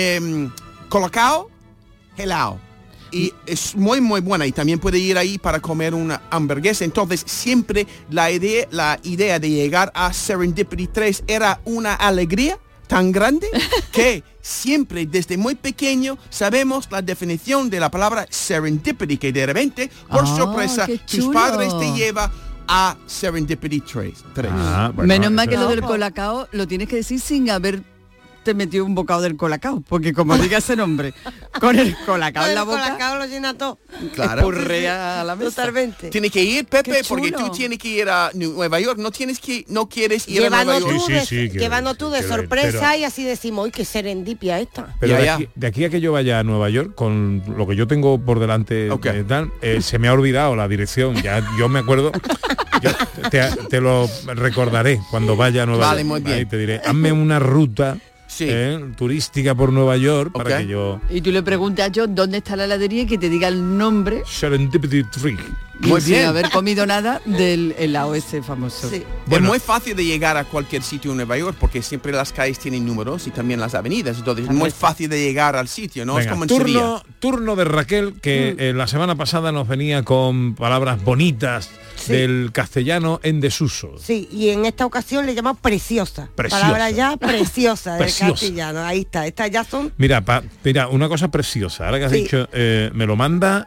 colacao helado. Y es muy muy buena y también puede ir ahí para comer una hamburguesa. Entonces siempre la idea de llegar a Serendipity 3 era una alegría tan grande que siempre desde muy pequeño sabemos la definición de la palabra serendipity, que de repente por sorpresa tus padres te llevan a Serendipity 3. Menos mal que lo del colacao lo tienes que decir sin haber te metió un bocado del colacao, porque como diga ese nombre, con el colacao en la boca, el colacao lo llena todo. Claro. Escurrea a la mesa. Totalmente. Tienes que ir, Pepe, porque tú tienes que ir a Nueva York, no quieres ir a Nueva York. Llévanos tú de sorpresa y así decimos, uy, qué serendipia esta. Pero de aquí a que yo vaya a Nueva York, con lo que yo tengo por delante, se me ha olvidado la dirección, ya yo me acuerdo. Yo te lo recordaré cuando vaya a Nueva York. Muy bien. Ahí te diré, hazme una ruta turística por Nueva York para que yo... Y tú le preguntas a John dónde está la heladería y que te diga el nombre. Serendipity 3. Muy bien. Sin haber comido nada del helado ese famoso. Sí. Bueno, es muy fácil de llegar a cualquier sitio en Nueva York porque siempre las calles tienen números y también las avenidas. Entonces es muy fácil de llegar al sitio, ¿no? Venga, es como en Sevilla. Turno de Raquel, que la semana pasada nos venía con palabras bonitas del castellano en desuso. Sí, y en esta ocasión le llamamos preciosa. Palabra ya preciosa del castellano. Ahí está. Estas ya son... Mira, una cosa preciosa. Ahora que has dicho, me lo manda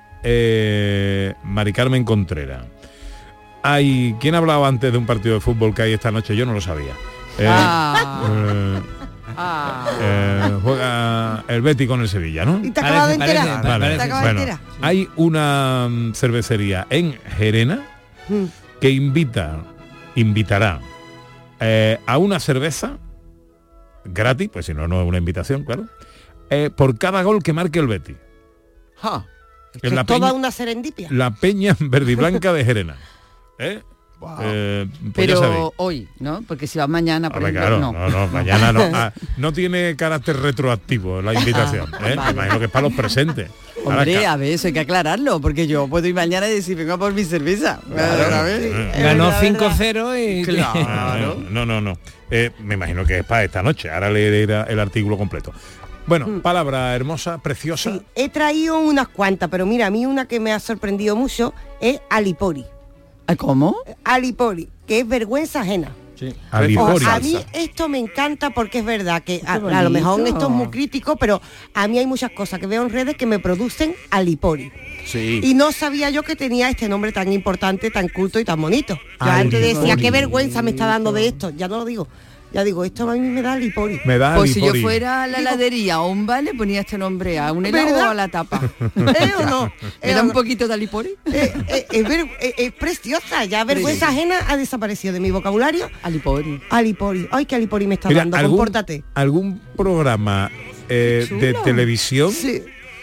Mari Carmen Contreras. ¿Quién ha hablado antes de un partido de fútbol que hay esta noche? Yo no lo sabía. Juega el Betis con el Sevilla, ¿no? ¿Y te acabas de enterar? Bueno, hay una cervecería en Gerena que invitará a una cerveza gratis, pues si no, no es una invitación, claro, por cada gol que marque el Betis. Es toda una serendipia. La Peña Verde y Blanca de Gerena. Wow. Pues pero hoy, ¿no? Porque si va mañana, por ejemplo, no, mañana no. No tiene carácter retroactivo la invitación. Me imagino que es para los presentes. Hombre, a ver, eso hay que aclararlo, porque yo puedo ir mañana y decir, venga por mi cerveza. Ganó 5-0 y... Claro. No. Me imagino que es para esta noche. Ahora leeré el artículo completo. Bueno, palabra hermosa, preciosa. Sí, he traído unas cuantas, pero mira, a mí una que me ha sorprendido mucho es alipori. ¿Cómo? Alipori, que es vergüenza ajena. Sí. Alipori. A mí esto me encanta porque es verdad que a lo mejor esto es muy crítico, pero a mí hay muchas cosas que veo en redes que me producen alipori. Sí. Y no sabía yo que tenía este nombre tan importante, tan culto y tan bonito. Yo antes decía, qué vergüenza me está dando de esto. Ya no lo digo. Ya digo, esto a mí me da alipori. Me da Pues alipori. si yo fuera a la heladería o un bar, le ponía este nombre a un helado o a la tapa. ¿O no? ¿Me da un poquito de alipori? Es preciosa, ya vergüenza ajena ha desaparecido de mi vocabulario. Alipori. Alipori. Ay, qué alipori me está Mira, dando, compórtate. ¿Algún programa de televisión? Sí.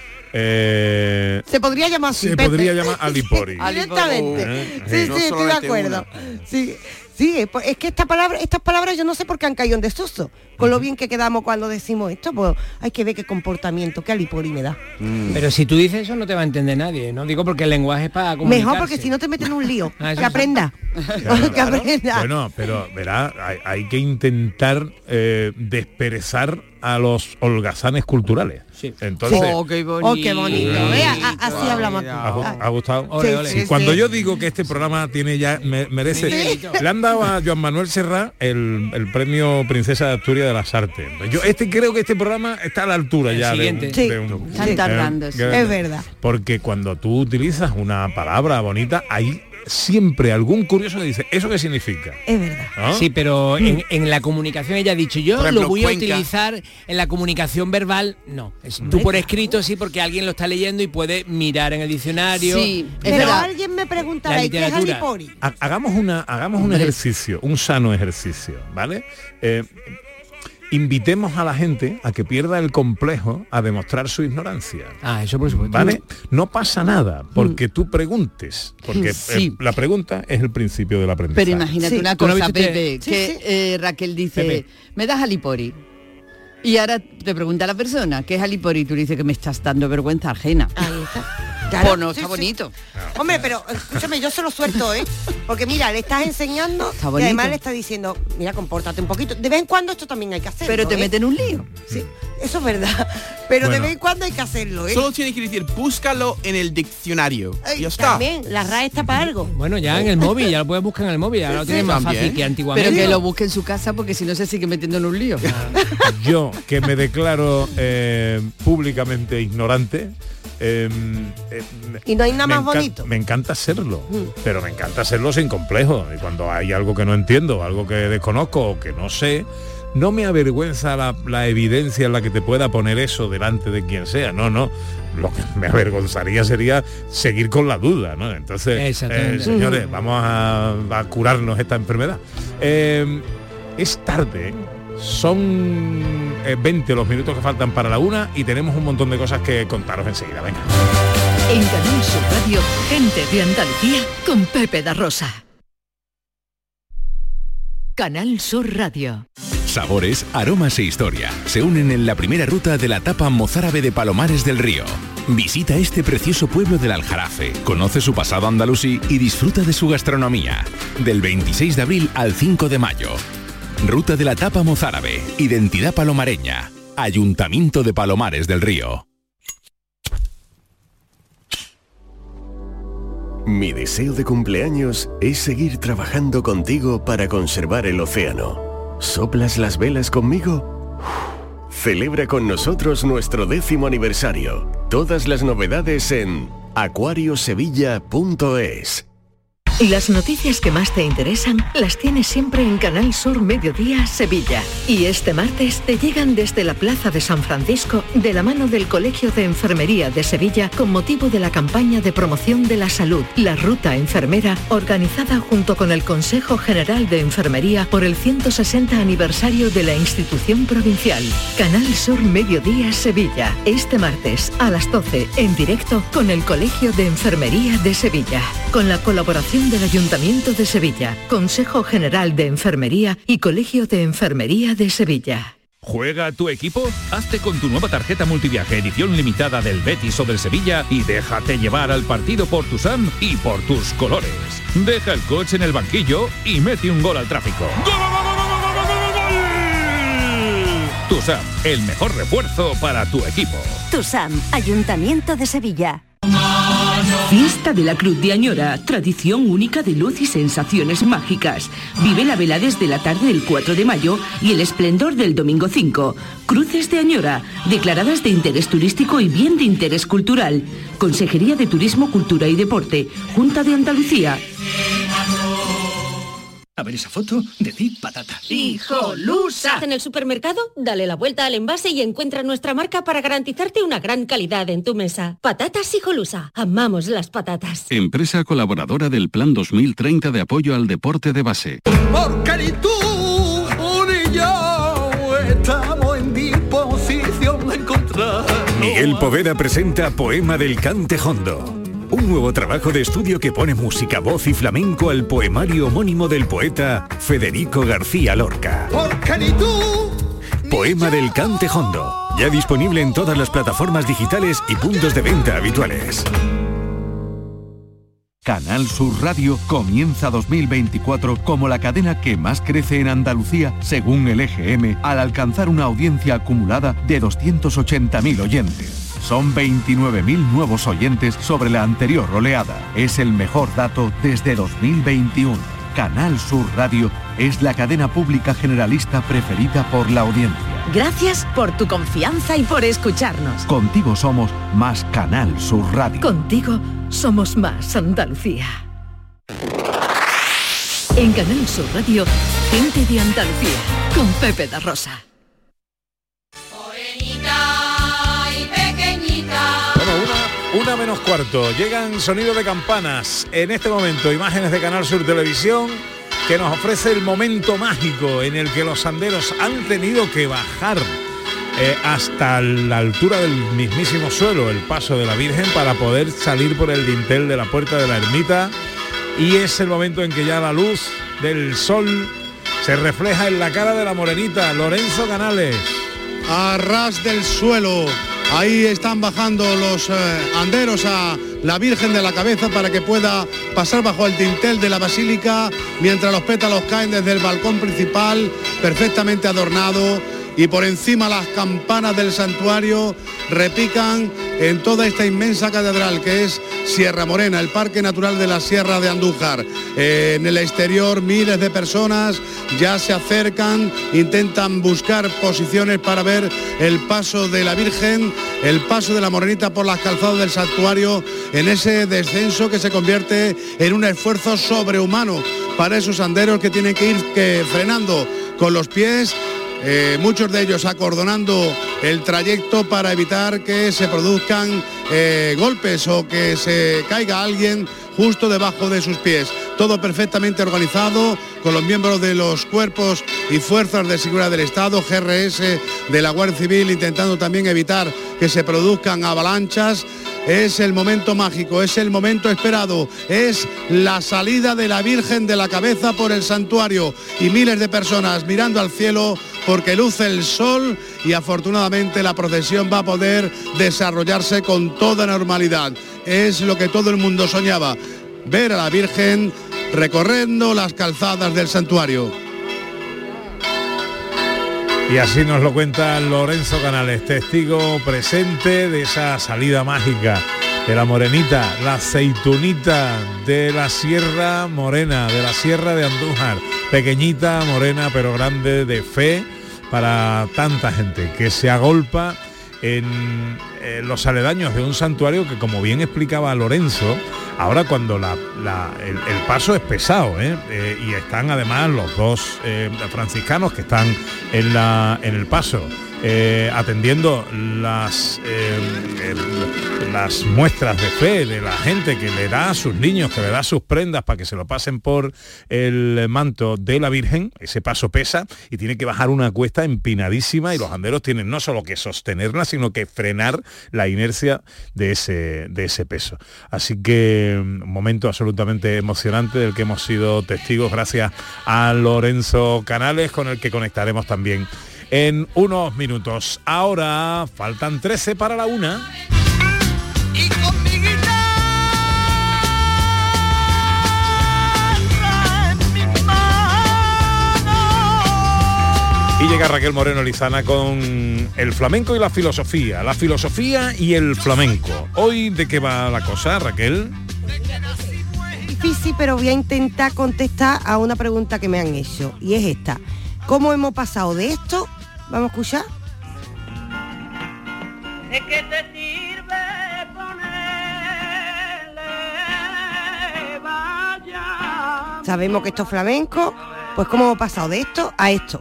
Se podría llamar así. Se podría llamar alipori. Directamente. Sí, estoy de acuerdo. Sí, es que estas palabras yo no sé por qué han caído en desuso. Con lo bien que quedamos cuando decimos esto, pues hay que ver qué comportamiento, qué alipori me da. Pero si tú dices eso no te va a entender nadie, ¿no? Digo porque el lenguaje es para comunicarse. Mejor porque si no te meten en un lío. Que aprenda. Que aprenda. Bueno, pero verá, hay que intentar desperezar a los holgazanes culturales. Sí. Entonces, qué bonito. Así hablamos aquí. ¿Ha gustado? Sí. Cuando yo digo que este programa tiene ya merece, le han dado a Joan Manuel Serrat el premio Princesa de Asturias de las Artes. Yo creo que este programa está a la altura ya de un están tardando. Es verdad. Porque cuando tú utilizas una palabra bonita, hay siempre algún curioso que dice, ¿eso qué significa? Es verdad. ¿No? Sí, pero en la comunicación ella ha dicho, yo por ejemplo, lo voy cuenca. a utilizar en la comunicación verbal, no. Tú por escrito sí, porque alguien lo está leyendo y puede mirar en el diccionario. Sí, pero alguien me preguntará, ¿y qué es alipori? Hagamos un ejercicio, un sano ejercicio, ¿vale? Invitemos a la gente a que pierda el complejo a demostrar su ignorancia. Eso por supuesto. ¿Vale? No pasa nada porque tú preguntes, porque la pregunta es el principio del aprendizaje. Pero imagínate una cosa, Pepe, que Raquel dice, Pepe, ¿me das alipori? Y ahora te pregunta la persona, ¿qué es alipori? Y tú le dices que me estás dando vergüenza ajena. Ahí está. Claro, pues no, está bonito. Hombre, pero escúchame, yo se lo suelto, porque mira, le estás enseñando y además le estás diciendo, mira, compórtate un poquito. De vez en cuando esto también hay que hacerlo. Pero te meten un lío. Sí, eso es verdad. Pero de vez en cuando hay que hacerlo, Solo tiene que decir, búscalo en el diccionario. Ya está. También, la RAE está para algo. Bueno, ya en el móvil, ya lo puedes buscar en el móvil, ahora lo tienes más fácil que antiguamente. Pero que lo busque en su casa porque si no se sigue metiendo en un lío. Yo, que me declaro públicamente ignorante, y no hay nada más bonito. Me encanta serlo, pero me encanta serlo sin complejo. Y cuando hay algo que no entiendo, algo que desconozco o que no sé, no me avergüenza la evidencia en la que te pueda poner eso delante de quien sea. No. Lo que me avergonzaría sería seguir con la duda, ¿no? Entonces, señores, vamos a curarnos esta enfermedad. Es tarde, ¿eh? Son 20 los minutos que faltan para la 1 y tenemos un montón de cosas que contaros enseguida. Venga. En Canal Sur Radio, gente de Andalucía con Pepe da Rosa. Canal Sur Radio. Sabores, aromas e historia se unen en la primera ruta de la tapa mozárabe de Palomares del Río. Visita este precioso pueblo del Aljarafe, conoce su pasado andalusí y disfruta de su gastronomía. Del 26 de abril al 5 de mayo. Ruta de la tapa mozárabe, identidad palomareña, Ayuntamiento de Palomares del Río. Mi deseo de cumpleaños es seguir trabajando contigo para conservar el océano. ¿Soplas las velas conmigo? Celebra con nosotros nuestro 10º aniversario. Todas las novedades en acuariosevilla.es. Las noticias que más te interesan las tienes siempre en Canal Sur Mediodía Sevilla. Y este martes te llegan desde la Plaza de San Francisco de la mano del Colegio de Enfermería de Sevilla con motivo de la campaña de promoción de la salud, la Ruta Enfermera, organizada junto con el Consejo General de Enfermería por el 160 aniversario de la institución provincial. Canal Sur Mediodía Sevilla. Este martes a las 12 en directo con el Colegio de Enfermería de Sevilla. Con la colaboración del Ayuntamiento de Sevilla, Consejo General de Enfermería y Colegio de Enfermería de Sevilla. ¿Juega tu equipo? Hazte con tu nueva tarjeta multiviaje edición limitada del Betis o del Sevilla y déjate llevar al partido por tu SAM y por tus colores. Deja el coche en el banquillo y mete un gol al tráfico. Tu SAM, el mejor refuerzo para tu equipo. Tu SAM, Ayuntamiento de Sevilla. Fiesta de la Cruz de Añora, tradición única de luz y sensaciones mágicas. Vive la vela desde la tarde del 4 de mayo y el esplendor del domingo 5. Cruces de Añora, declaradas de interés turístico y bien de interés cultural. Consejería de Turismo, Cultura y Deporte, Junta de Andalucía. A ver esa foto, decid patata. ¡Hijolusa! En el supermercado, dale la vuelta al envase y encuentra nuestra marca para garantizarte una gran calidad en tu mesa. Patatas Hijolusa. Amamos las patatas. Empresa colaboradora del Plan 2030 de apoyo al deporte de base. Porque ni tú ni yo estamos en disposición de encontrar. Miguel Poveda presenta Poema del Cante Jondo. Un nuevo trabajo de estudio que pone música, voz y flamenco al poemario homónimo del poeta Federico García Lorca. Porque ni tú. Poema del Cante Jondo. Ya disponible en todas las plataformas digitales y puntos de venta habituales. Canal Sur Radio comienza 2024 como la cadena que más crece en Andalucía según el EGM, al alcanzar una audiencia acumulada de 280.000 oyentes. Son 29.000 nuevos oyentes sobre la anterior oleada. Es el mejor dato desde 2021. Canal Sur Radio es la cadena pública generalista preferida por la audiencia. Gracias por tu confianza y por escucharnos. Contigo somos más Canal Sur Radio. Contigo somos más Andalucía. En Canal Sur Radio, gente de Andalucía, con Pepe da Rosa. Una menos cuarto, llegan sonidos de campanas. En este momento, imágenes de Canal Sur Televisión que nos ofrece el momento mágico en el que los anderos han tenido que bajar hasta la altura del mismísimo suelo, el paso de la Virgen, para poder salir por el dintel de la puerta de la ermita. Y es el momento en que ya la luz del sol se refleja en la cara de la morenita, Lorenzo Canales. A ras del suelo. Ahí están bajando los anderos a la Virgen de la Cabeza para que pueda pasar bajo el dintel de la basílica, mientras los pétalos caen desde el balcón principal, perfectamente adornado, y por encima las campanas del santuario repican en toda esta inmensa catedral que es Sierra Morena, el Parque Natural de la Sierra de Andújar. En el exterior miles de personas ya se acercan, intentan buscar posiciones para ver el paso de la Virgen, el paso de la Morenita por las calzadas del santuario, en ese descenso que se convierte en un esfuerzo sobrehumano para esos anderos que tienen que ir frenando con los pies. Muchos de ellos acordonando el trayecto para evitar que se produzcan golpes o que se caiga alguien justo debajo de sus pies. Todo perfectamente organizado, con los miembros de los cuerpos y fuerzas de seguridad del Estado, GRS, de la Guardia Civil, intentando también evitar que se produzcan avalanchas. Es el momento mágico, es el momento esperado, es la salida de la Virgen de la Cabeza por el santuario y miles de personas mirando al cielo porque luce el sol y afortunadamente la procesión va a poder desarrollarse con toda normalidad. Es lo que todo el mundo soñaba, ver a la Virgen recorriendo las calzadas del santuario. Y así nos lo cuenta Lorenzo Canales, testigo presente de esa salida mágica de la Morenita, la aceitunita de la Sierra Morena, de la Sierra de Andújar, pequeñita, morena, pero grande, de fe para tanta gente que se agolpa en los aledaños de un santuario que, como bien explicaba Lorenzo, ahora cuando el paso es pesado, y están además los dos franciscanos que están en el paso, atendiendo las muestras de fe de la gente que le da a sus niños, que le da sus prendas para que se lo pasen por el manto de la Virgen. Ese paso pesa y tiene que bajar una cuesta empinadísima y los anderos tienen no solo que sostenerla, sino que frenar la inercia de ese peso. Así que un momento absolutamente emocionante del que hemos sido testigos gracias a Lorenzo Canales, con el que conectaremos también en unos minutos. Ahora faltan 13 para la 1. Y con mi guitarra en mi mano. Y llega Raquel Moreno Lizana con el flamenco y la filosofía y el flamenco. Hoy, ¿de qué va la cosa, Raquel? Difícil, pero voy a intentar contestar a una pregunta que me han hecho, y es esta: ¿cómo hemos pasado de esto? Vamos a escuchar. ¿De qué te sirve ponerle vaya sabemos que esto es flamenco, pues cómo hemos pasado de esto a esto.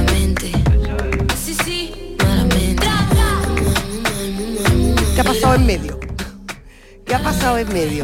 ¿Qué ha pasado en medio? ¿Qué ha pasado en medio?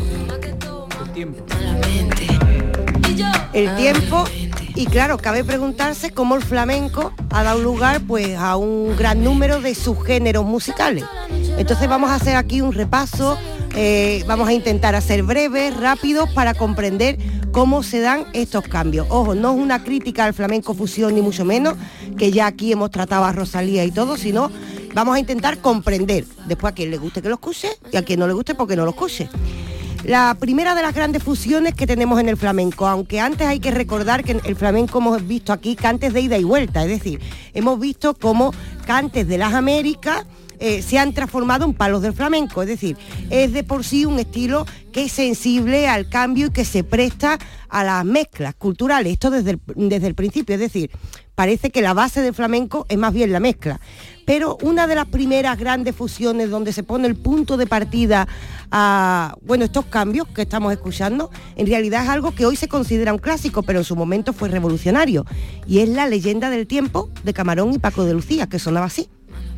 El tiempo. Y claro, cabe preguntarse cómo el flamenco ha dado lugar pues a un gran número de subgéneros musicales. Entonces vamos a hacer aquí un repaso, vamos a intentar hacer breves, rápidos, para comprender cómo se dan estos cambios. Ojo, no es una crítica al flamenco fusión, ni mucho menos, que ya aquí hemos tratado a Rosalía y todo, sino vamos a intentar comprender. Después a quien le guste que lo escuche y a quien no le guste porque no lo escuche. La primera de las grandes fusiones que tenemos en el flamenco, aunque antes hay que recordar que en el flamenco hemos visto aquí cantes de ida y vuelta, es decir, hemos visto cómo cantes de las Américas se han transformado en palos del flamenco, es decir, es de por sí un estilo que es sensible al cambio y que se presta a las mezclas culturales, esto desde el principio, es decir, parece que la base del flamenco es más bien la mezcla. Pero una de las primeras grandes fusiones donde se pone el punto de partida a, bueno, estos cambios que estamos escuchando, en realidad es algo que hoy se considera un clásico, pero en su momento fue revolucionario. Y es La leyenda del tiempo de Camarón y Paco de Lucía, que sonaba así.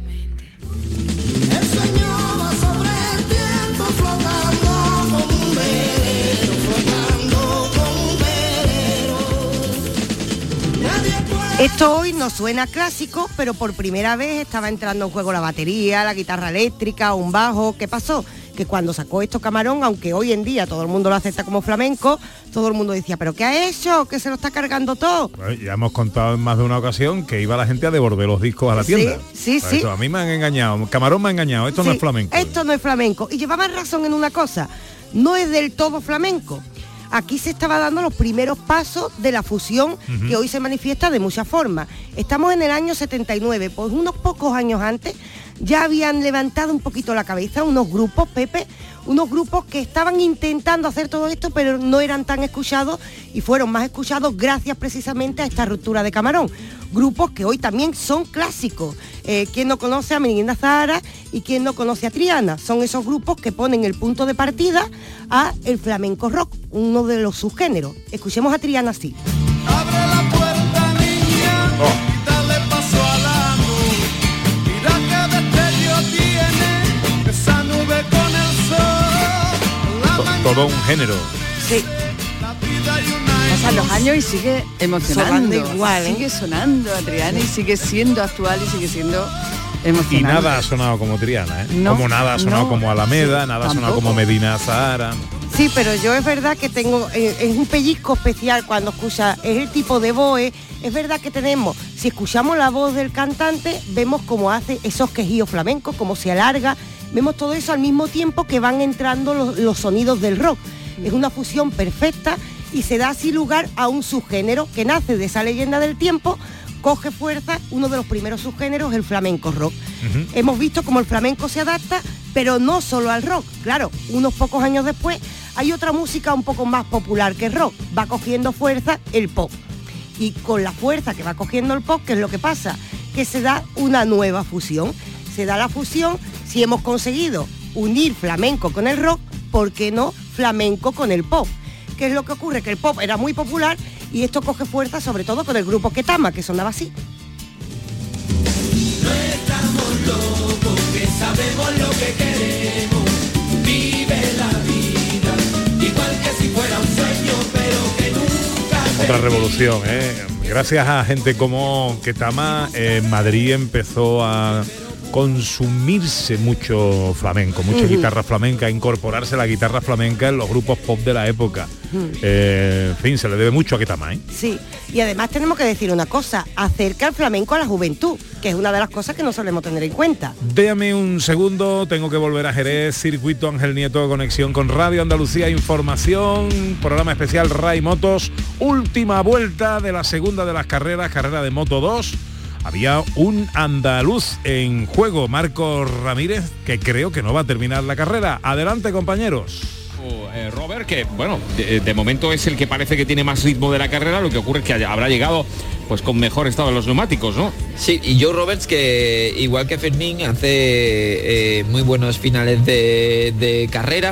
Esto hoy nos suena clásico, pero por primera vez estaba entrando en juego la batería, la guitarra eléctrica, un bajo. ¿Qué pasó? Que cuando sacó esto Camarón, aunque hoy en día todo el mundo lo acepta como flamenco, todo el mundo decía, ¿pero qué ha hecho? Que se lo está cargando todo. Bueno, ya hemos contado en más de una ocasión que iba la gente a devolver los discos a la tienda. Sí. Eso, a mí me han engañado, Camarón me ha engañado, esto no es flamenco. Esto no es flamenco. Y llevaban razón en una cosa, no es del todo flamenco. Aquí se estaba dando los primeros pasos de la fusión que hoy se manifiesta de muchas formas. Estamos en el año 79, pues unos pocos años antes ya habían levantado un poquito la cabeza unos grupos, Pepe, unos grupos que estaban intentando hacer todo esto, pero no eran tan escuchados y fueron más escuchados gracias precisamente a esta ruptura de Camarón. Grupos que hoy también son clásicos. ¿Quién no conoce a Melinda Zahara y quién no conoce a Triana? Son esos grupos que ponen el punto de partida a el flamenco rock, uno de los subgéneros. Escuchemos a Triana así. Abre la puerta, niña, y dale paso al amor. Mira que destello tiene esa nube con el sol. Todo un género. Sí. Pasan los años y sigue emocionando, sonando igual, sigue sonando a Triana y sigue siendo actual y sigue siendo emocionante. Y nada ha sonado como Triana, ¿eh? No, como nada ha sonado como Alameda, sí, nada ha sonado como Medina Zahara. Sí, pero yo es verdad que tengo, es un pellizco especial cuando escucha, es el tipo de voz, es verdad que tenemos, si escuchamos la voz del cantante, vemos cómo hace esos quejíos flamencos, cómo se alarga, vemos todo eso al mismo tiempo que van entrando los sonidos del rock. Es una fusión perfecta y se da así lugar a un subgénero que nace de esa leyenda del tiempo, coge fuerza, uno de los primeros subgéneros, el flamenco rock. Hemos visto cómo el flamenco se adapta, pero no solo al rock. Claro, unos pocos años después hay otra música un poco más popular que el rock, va cogiendo fuerza el pop. Y con la fuerza que va cogiendo el pop, ¿qué es lo que pasa? Que se da una nueva fusión. Se da la fusión, si hemos conseguido unir flamenco con el rock, ¿por qué no flamenco con el pop? ¿Qué es lo que ocurre? Que el pop era muy popular y esto coge fuerza sobre todo con el grupo Ketama, que sonaba así. No estamos locos, que sabemos lo que queremos. Vive la vida, igual que si fuera un sueño, pero que nunca... Otra revolución, ¿eh? Gracias a gente como Ketama, Madrid empezó a consumirse mucho flamenco, mucha guitarra flamenca, incorporarse la guitarra flamenca en los grupos pop de la época. En fin, se le debe mucho a Ketama, ¿eh? Sí, y además tenemos que decir una cosa, acerca el flamenco a la juventud, que es una de las cosas que no solemos tener en cuenta. Déjame un segundo, tengo que volver a Jerez, circuito Ángel Nieto, conexión con Radio Andalucía, información, programa especial Ray Motos, última vuelta de la segunda de las carreras, carrera de Moto 2. Había un andaluz en juego, Marcos Ramírez, que creo que no va a terminar la carrera. Adelante, compañeros. Robert, que bueno, de momento es el que parece que tiene más ritmo de la carrera, lo que ocurre es que habrá llegado pues con mejor estado de los neumáticos, ¿no? Sí, y Joe Roberts, que igual que Fermín hace muy buenos finales de carrera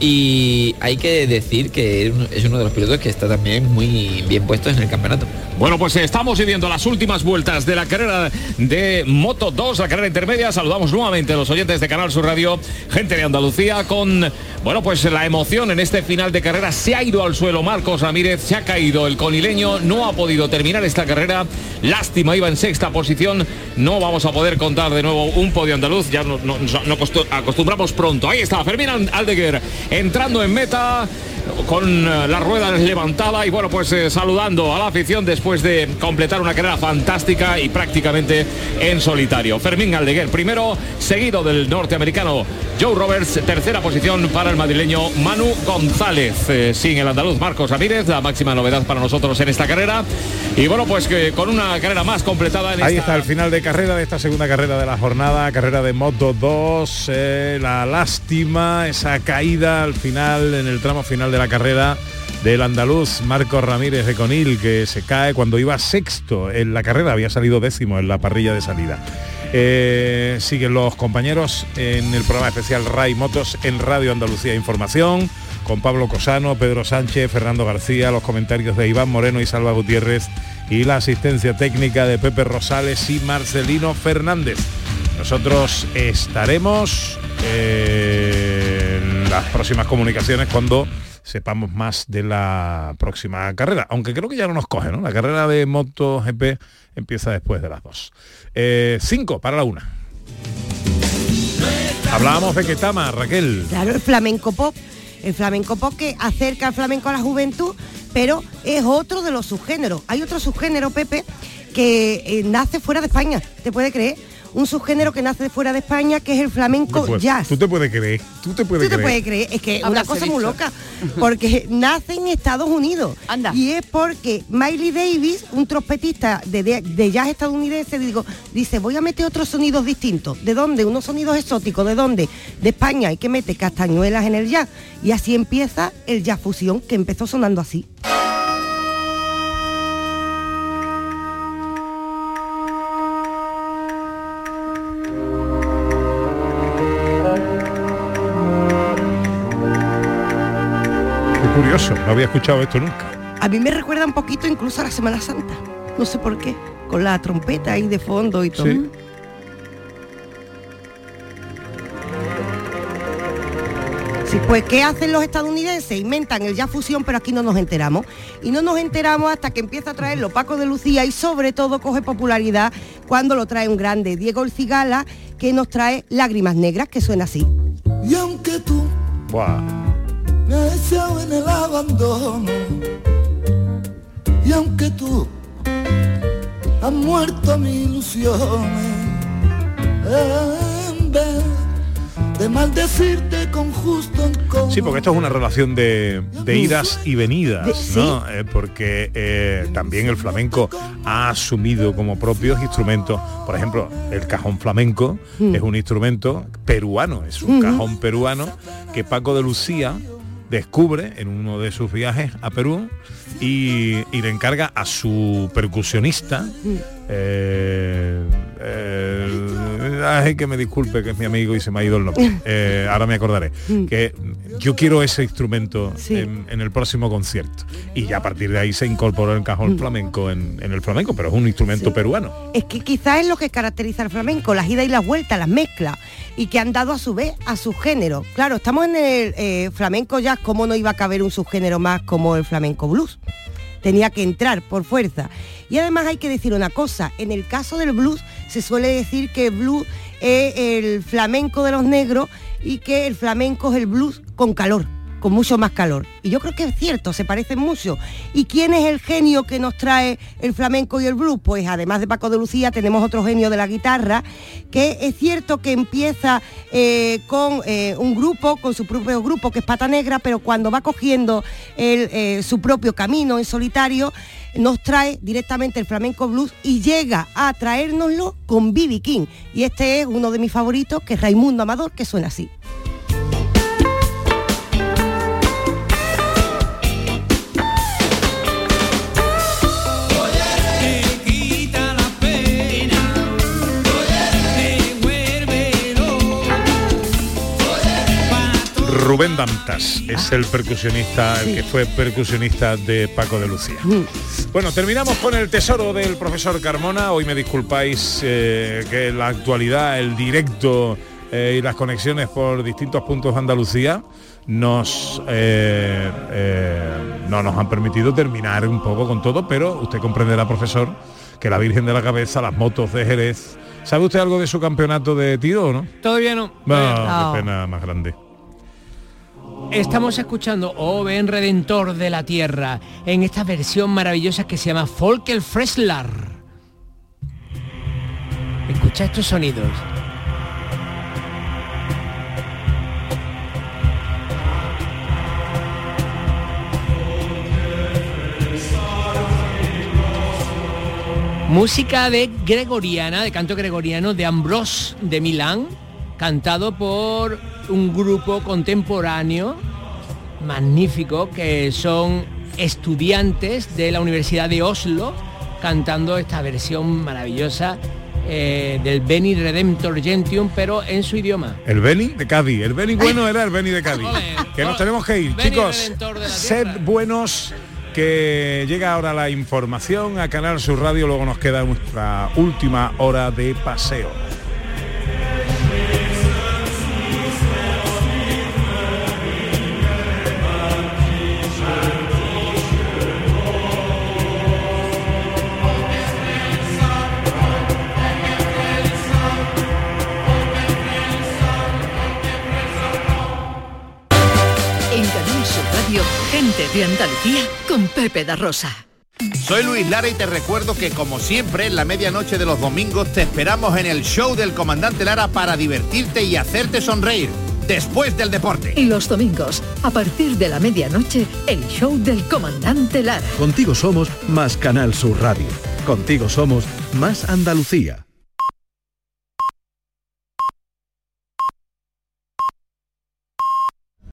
y hay que decir que es uno de los pilotos que está también muy bien puesto en el campeonato. Bueno, pues estamos viviendo las últimas vueltas de la carrera de Moto 2, la carrera intermedia. Saludamos nuevamente a los oyentes de Canal Sur Radio, gente de Andalucía, con, bueno, pues la emoción en este final de carrera. Se ha ido al suelo Marcos Ramírez, se ha caído el conileño, no ha podido terminar esta carrera. Lástima, iba en sexta posición. No vamos a poder contar de nuevo un podio andaluz, ya no acostumbramos pronto. Ahí está Fermín Aldeguer entrando en meta con la rueda levantada y bueno, pues saludando a la afición después de completar una carrera fantástica y prácticamente en solitario. Fermín Aldeguer primero, seguido del norteamericano Joe Roberts, tercera posición para el madrileño Manu González. Sin el andaluz Marcos Ramírez, la máxima novedad para nosotros en esta carrera. Y bueno, pues que con una carrera más completada en ahí está el final de carrera de esta segunda carrera de la jornada, carrera de Moto 2, la lástima, esa caída al final, en el tramo final de la carrera del andaluz Marcos Ramírez de Conil, que se cae cuando iba sexto en la carrera, había salido décimo en la parrilla de salida. Siguen los compañeros en el programa especial RAI Motos en Radio Andalucía Información, con Pablo Cosano, Pedro Sánchez, Fernando García, los comentarios de Iván Moreno y Salva Gutiérrez y la asistencia técnica de Pepe Rosales y Marcelino Fernández. Nosotros estaremos en las próximas comunicaciones cuando sepamos más de la próxima carrera, aunque creo que ya no nos coge, ¿no? La carrera de MotoGP empieza después de las 2. 5 para la 1. Hablábamos de Ketama, Raquel. Claro, el flamenco pop que acerca al flamenco a la juventud, pero es otro de los subgéneros. Hay otro subgénero, Pepe, que nace fuera de España, ¿te puede creer? Un subgénero que nace fuera de España, que es el flamenco jazz. Tú te puedes creer. Te puedes creer. Es que es una cosa muy loca, porque nace en Estados Unidos. Anda. Y es porque Miley Davis, un trompetista de jazz estadounidense, dice, voy a meter otros sonidos distintos. ¿De dónde? Unos sonidos exóticos. ¿De dónde? De España. Hay que meter castañuelas en el jazz. Y así empieza el jazz fusión, que empezó sonando así. Curioso, no había escuchado esto nunca. A mí me recuerda un poquito incluso a la Semana Santa, no sé por qué, con la trompeta ahí de fondo y todo. Sí. Sí, pues ¿qué hacen los estadounidenses? Inventan el jazz fusión, pero aquí no nos enteramos. Y no nos enteramos hasta que empieza a traerlo Paco de Lucía y sobre todo coge popularidad cuando lo trae un grande, Diego El Cigala, que nos trae Lágrimas Negras, que suena así. Y aunque tú me has deseado en el abandono, y aunque tú has muerto mis ilusiones, en vez de maldecirte con justo encono. Sí, porque esto es una relación de idas y venidas, ¿no? Porque también el flamenco ha asumido como propios instrumentos, por ejemplo, el cajón flamenco es un instrumento peruano, es un cajón peruano que Paco de Lucía descubre en uno de sus viajes a Perú y le encarga a su percusionista, que me disculpe, que es mi amigo y se me ha ido el nombre, ahora me acordaré, que yo quiero ese instrumento en el próximo concierto, y ya a partir de ahí se incorporó el cajón flamenco en el flamenco, pero es un instrumento peruano. Es que quizás es lo que caracteriza al flamenco, las idas y las vueltas, las mezclas, y que han dado a su vez a su género. Claro, estamos en el flamenco jazz, ¿cómo no iba a caber un subgénero más como el flamenco blues? Tenía que entrar por fuerza. Y además hay que decir una cosa, en el caso del blues se suele decir que el blues es el flamenco de los negros y que el flamenco es el blues con calor, con mucho más calor. Y yo creo que es cierto, se parecen mucho. ¿Y quién es el genio que nos trae el flamenco y el blues? Pues además de Paco de Lucía tenemos otro genio de la guitarra, que es cierto que empieza con un grupo, con su propio grupo, que es Pata Negra, pero cuando va cogiendo su propio camino en solitario, nos trae directamente el flamenco blues y llega a traérnoslo con B.B. King. Y este es uno de mis favoritos, que es Raimundo Amador, que suena así. Rubén Dantas es el percusionista, el que fue percusionista de Paco de Lucía. Bueno, terminamos con el tesoro del profesor Carmona. Hoy me disculpáis que la actualidad, el directo y las conexiones por distintos puntos de Andalucía no nos han permitido terminar un poco con todo, pero usted comprenderá, profesor, que la Virgen de la Cabeza, las motos de Jerez... ¿Sabe usted algo de su campeonato de tiro o no? Todavía no. Qué pena más grande. Estamos escuchando O Ven Redentor de la Tierra en esta versión maravillosa que se llama Folkel Fresslar. Escucha estos sonidos. Música de canto gregoriano de Ambrose de Milán, cantado por un grupo contemporáneo magnífico que son estudiantes de la Universidad de Oslo, cantando esta versión maravillosa del Beni Redemptor Gentium, pero en su idioma. El Beni de Cádiz, el Beni bueno era el Beni de Cádiz. Que nos tenemos que ir, chicos. Sed buenos, que llega ahora la información a Canal Sur Radio, luego nos queda nuestra última hora de paseo. Gente de Andalucía con Pepe da Rosa. Soy Luis Lara y te recuerdo que, como siempre, en la medianoche de los domingos te esperamos en el show del Comandante Lara para divertirte y hacerte sonreír después del deporte. Y los domingos, a partir de la medianoche, el show del Comandante Lara. Contigo somos más Canal Sur Radio. Contigo somos más Andalucía.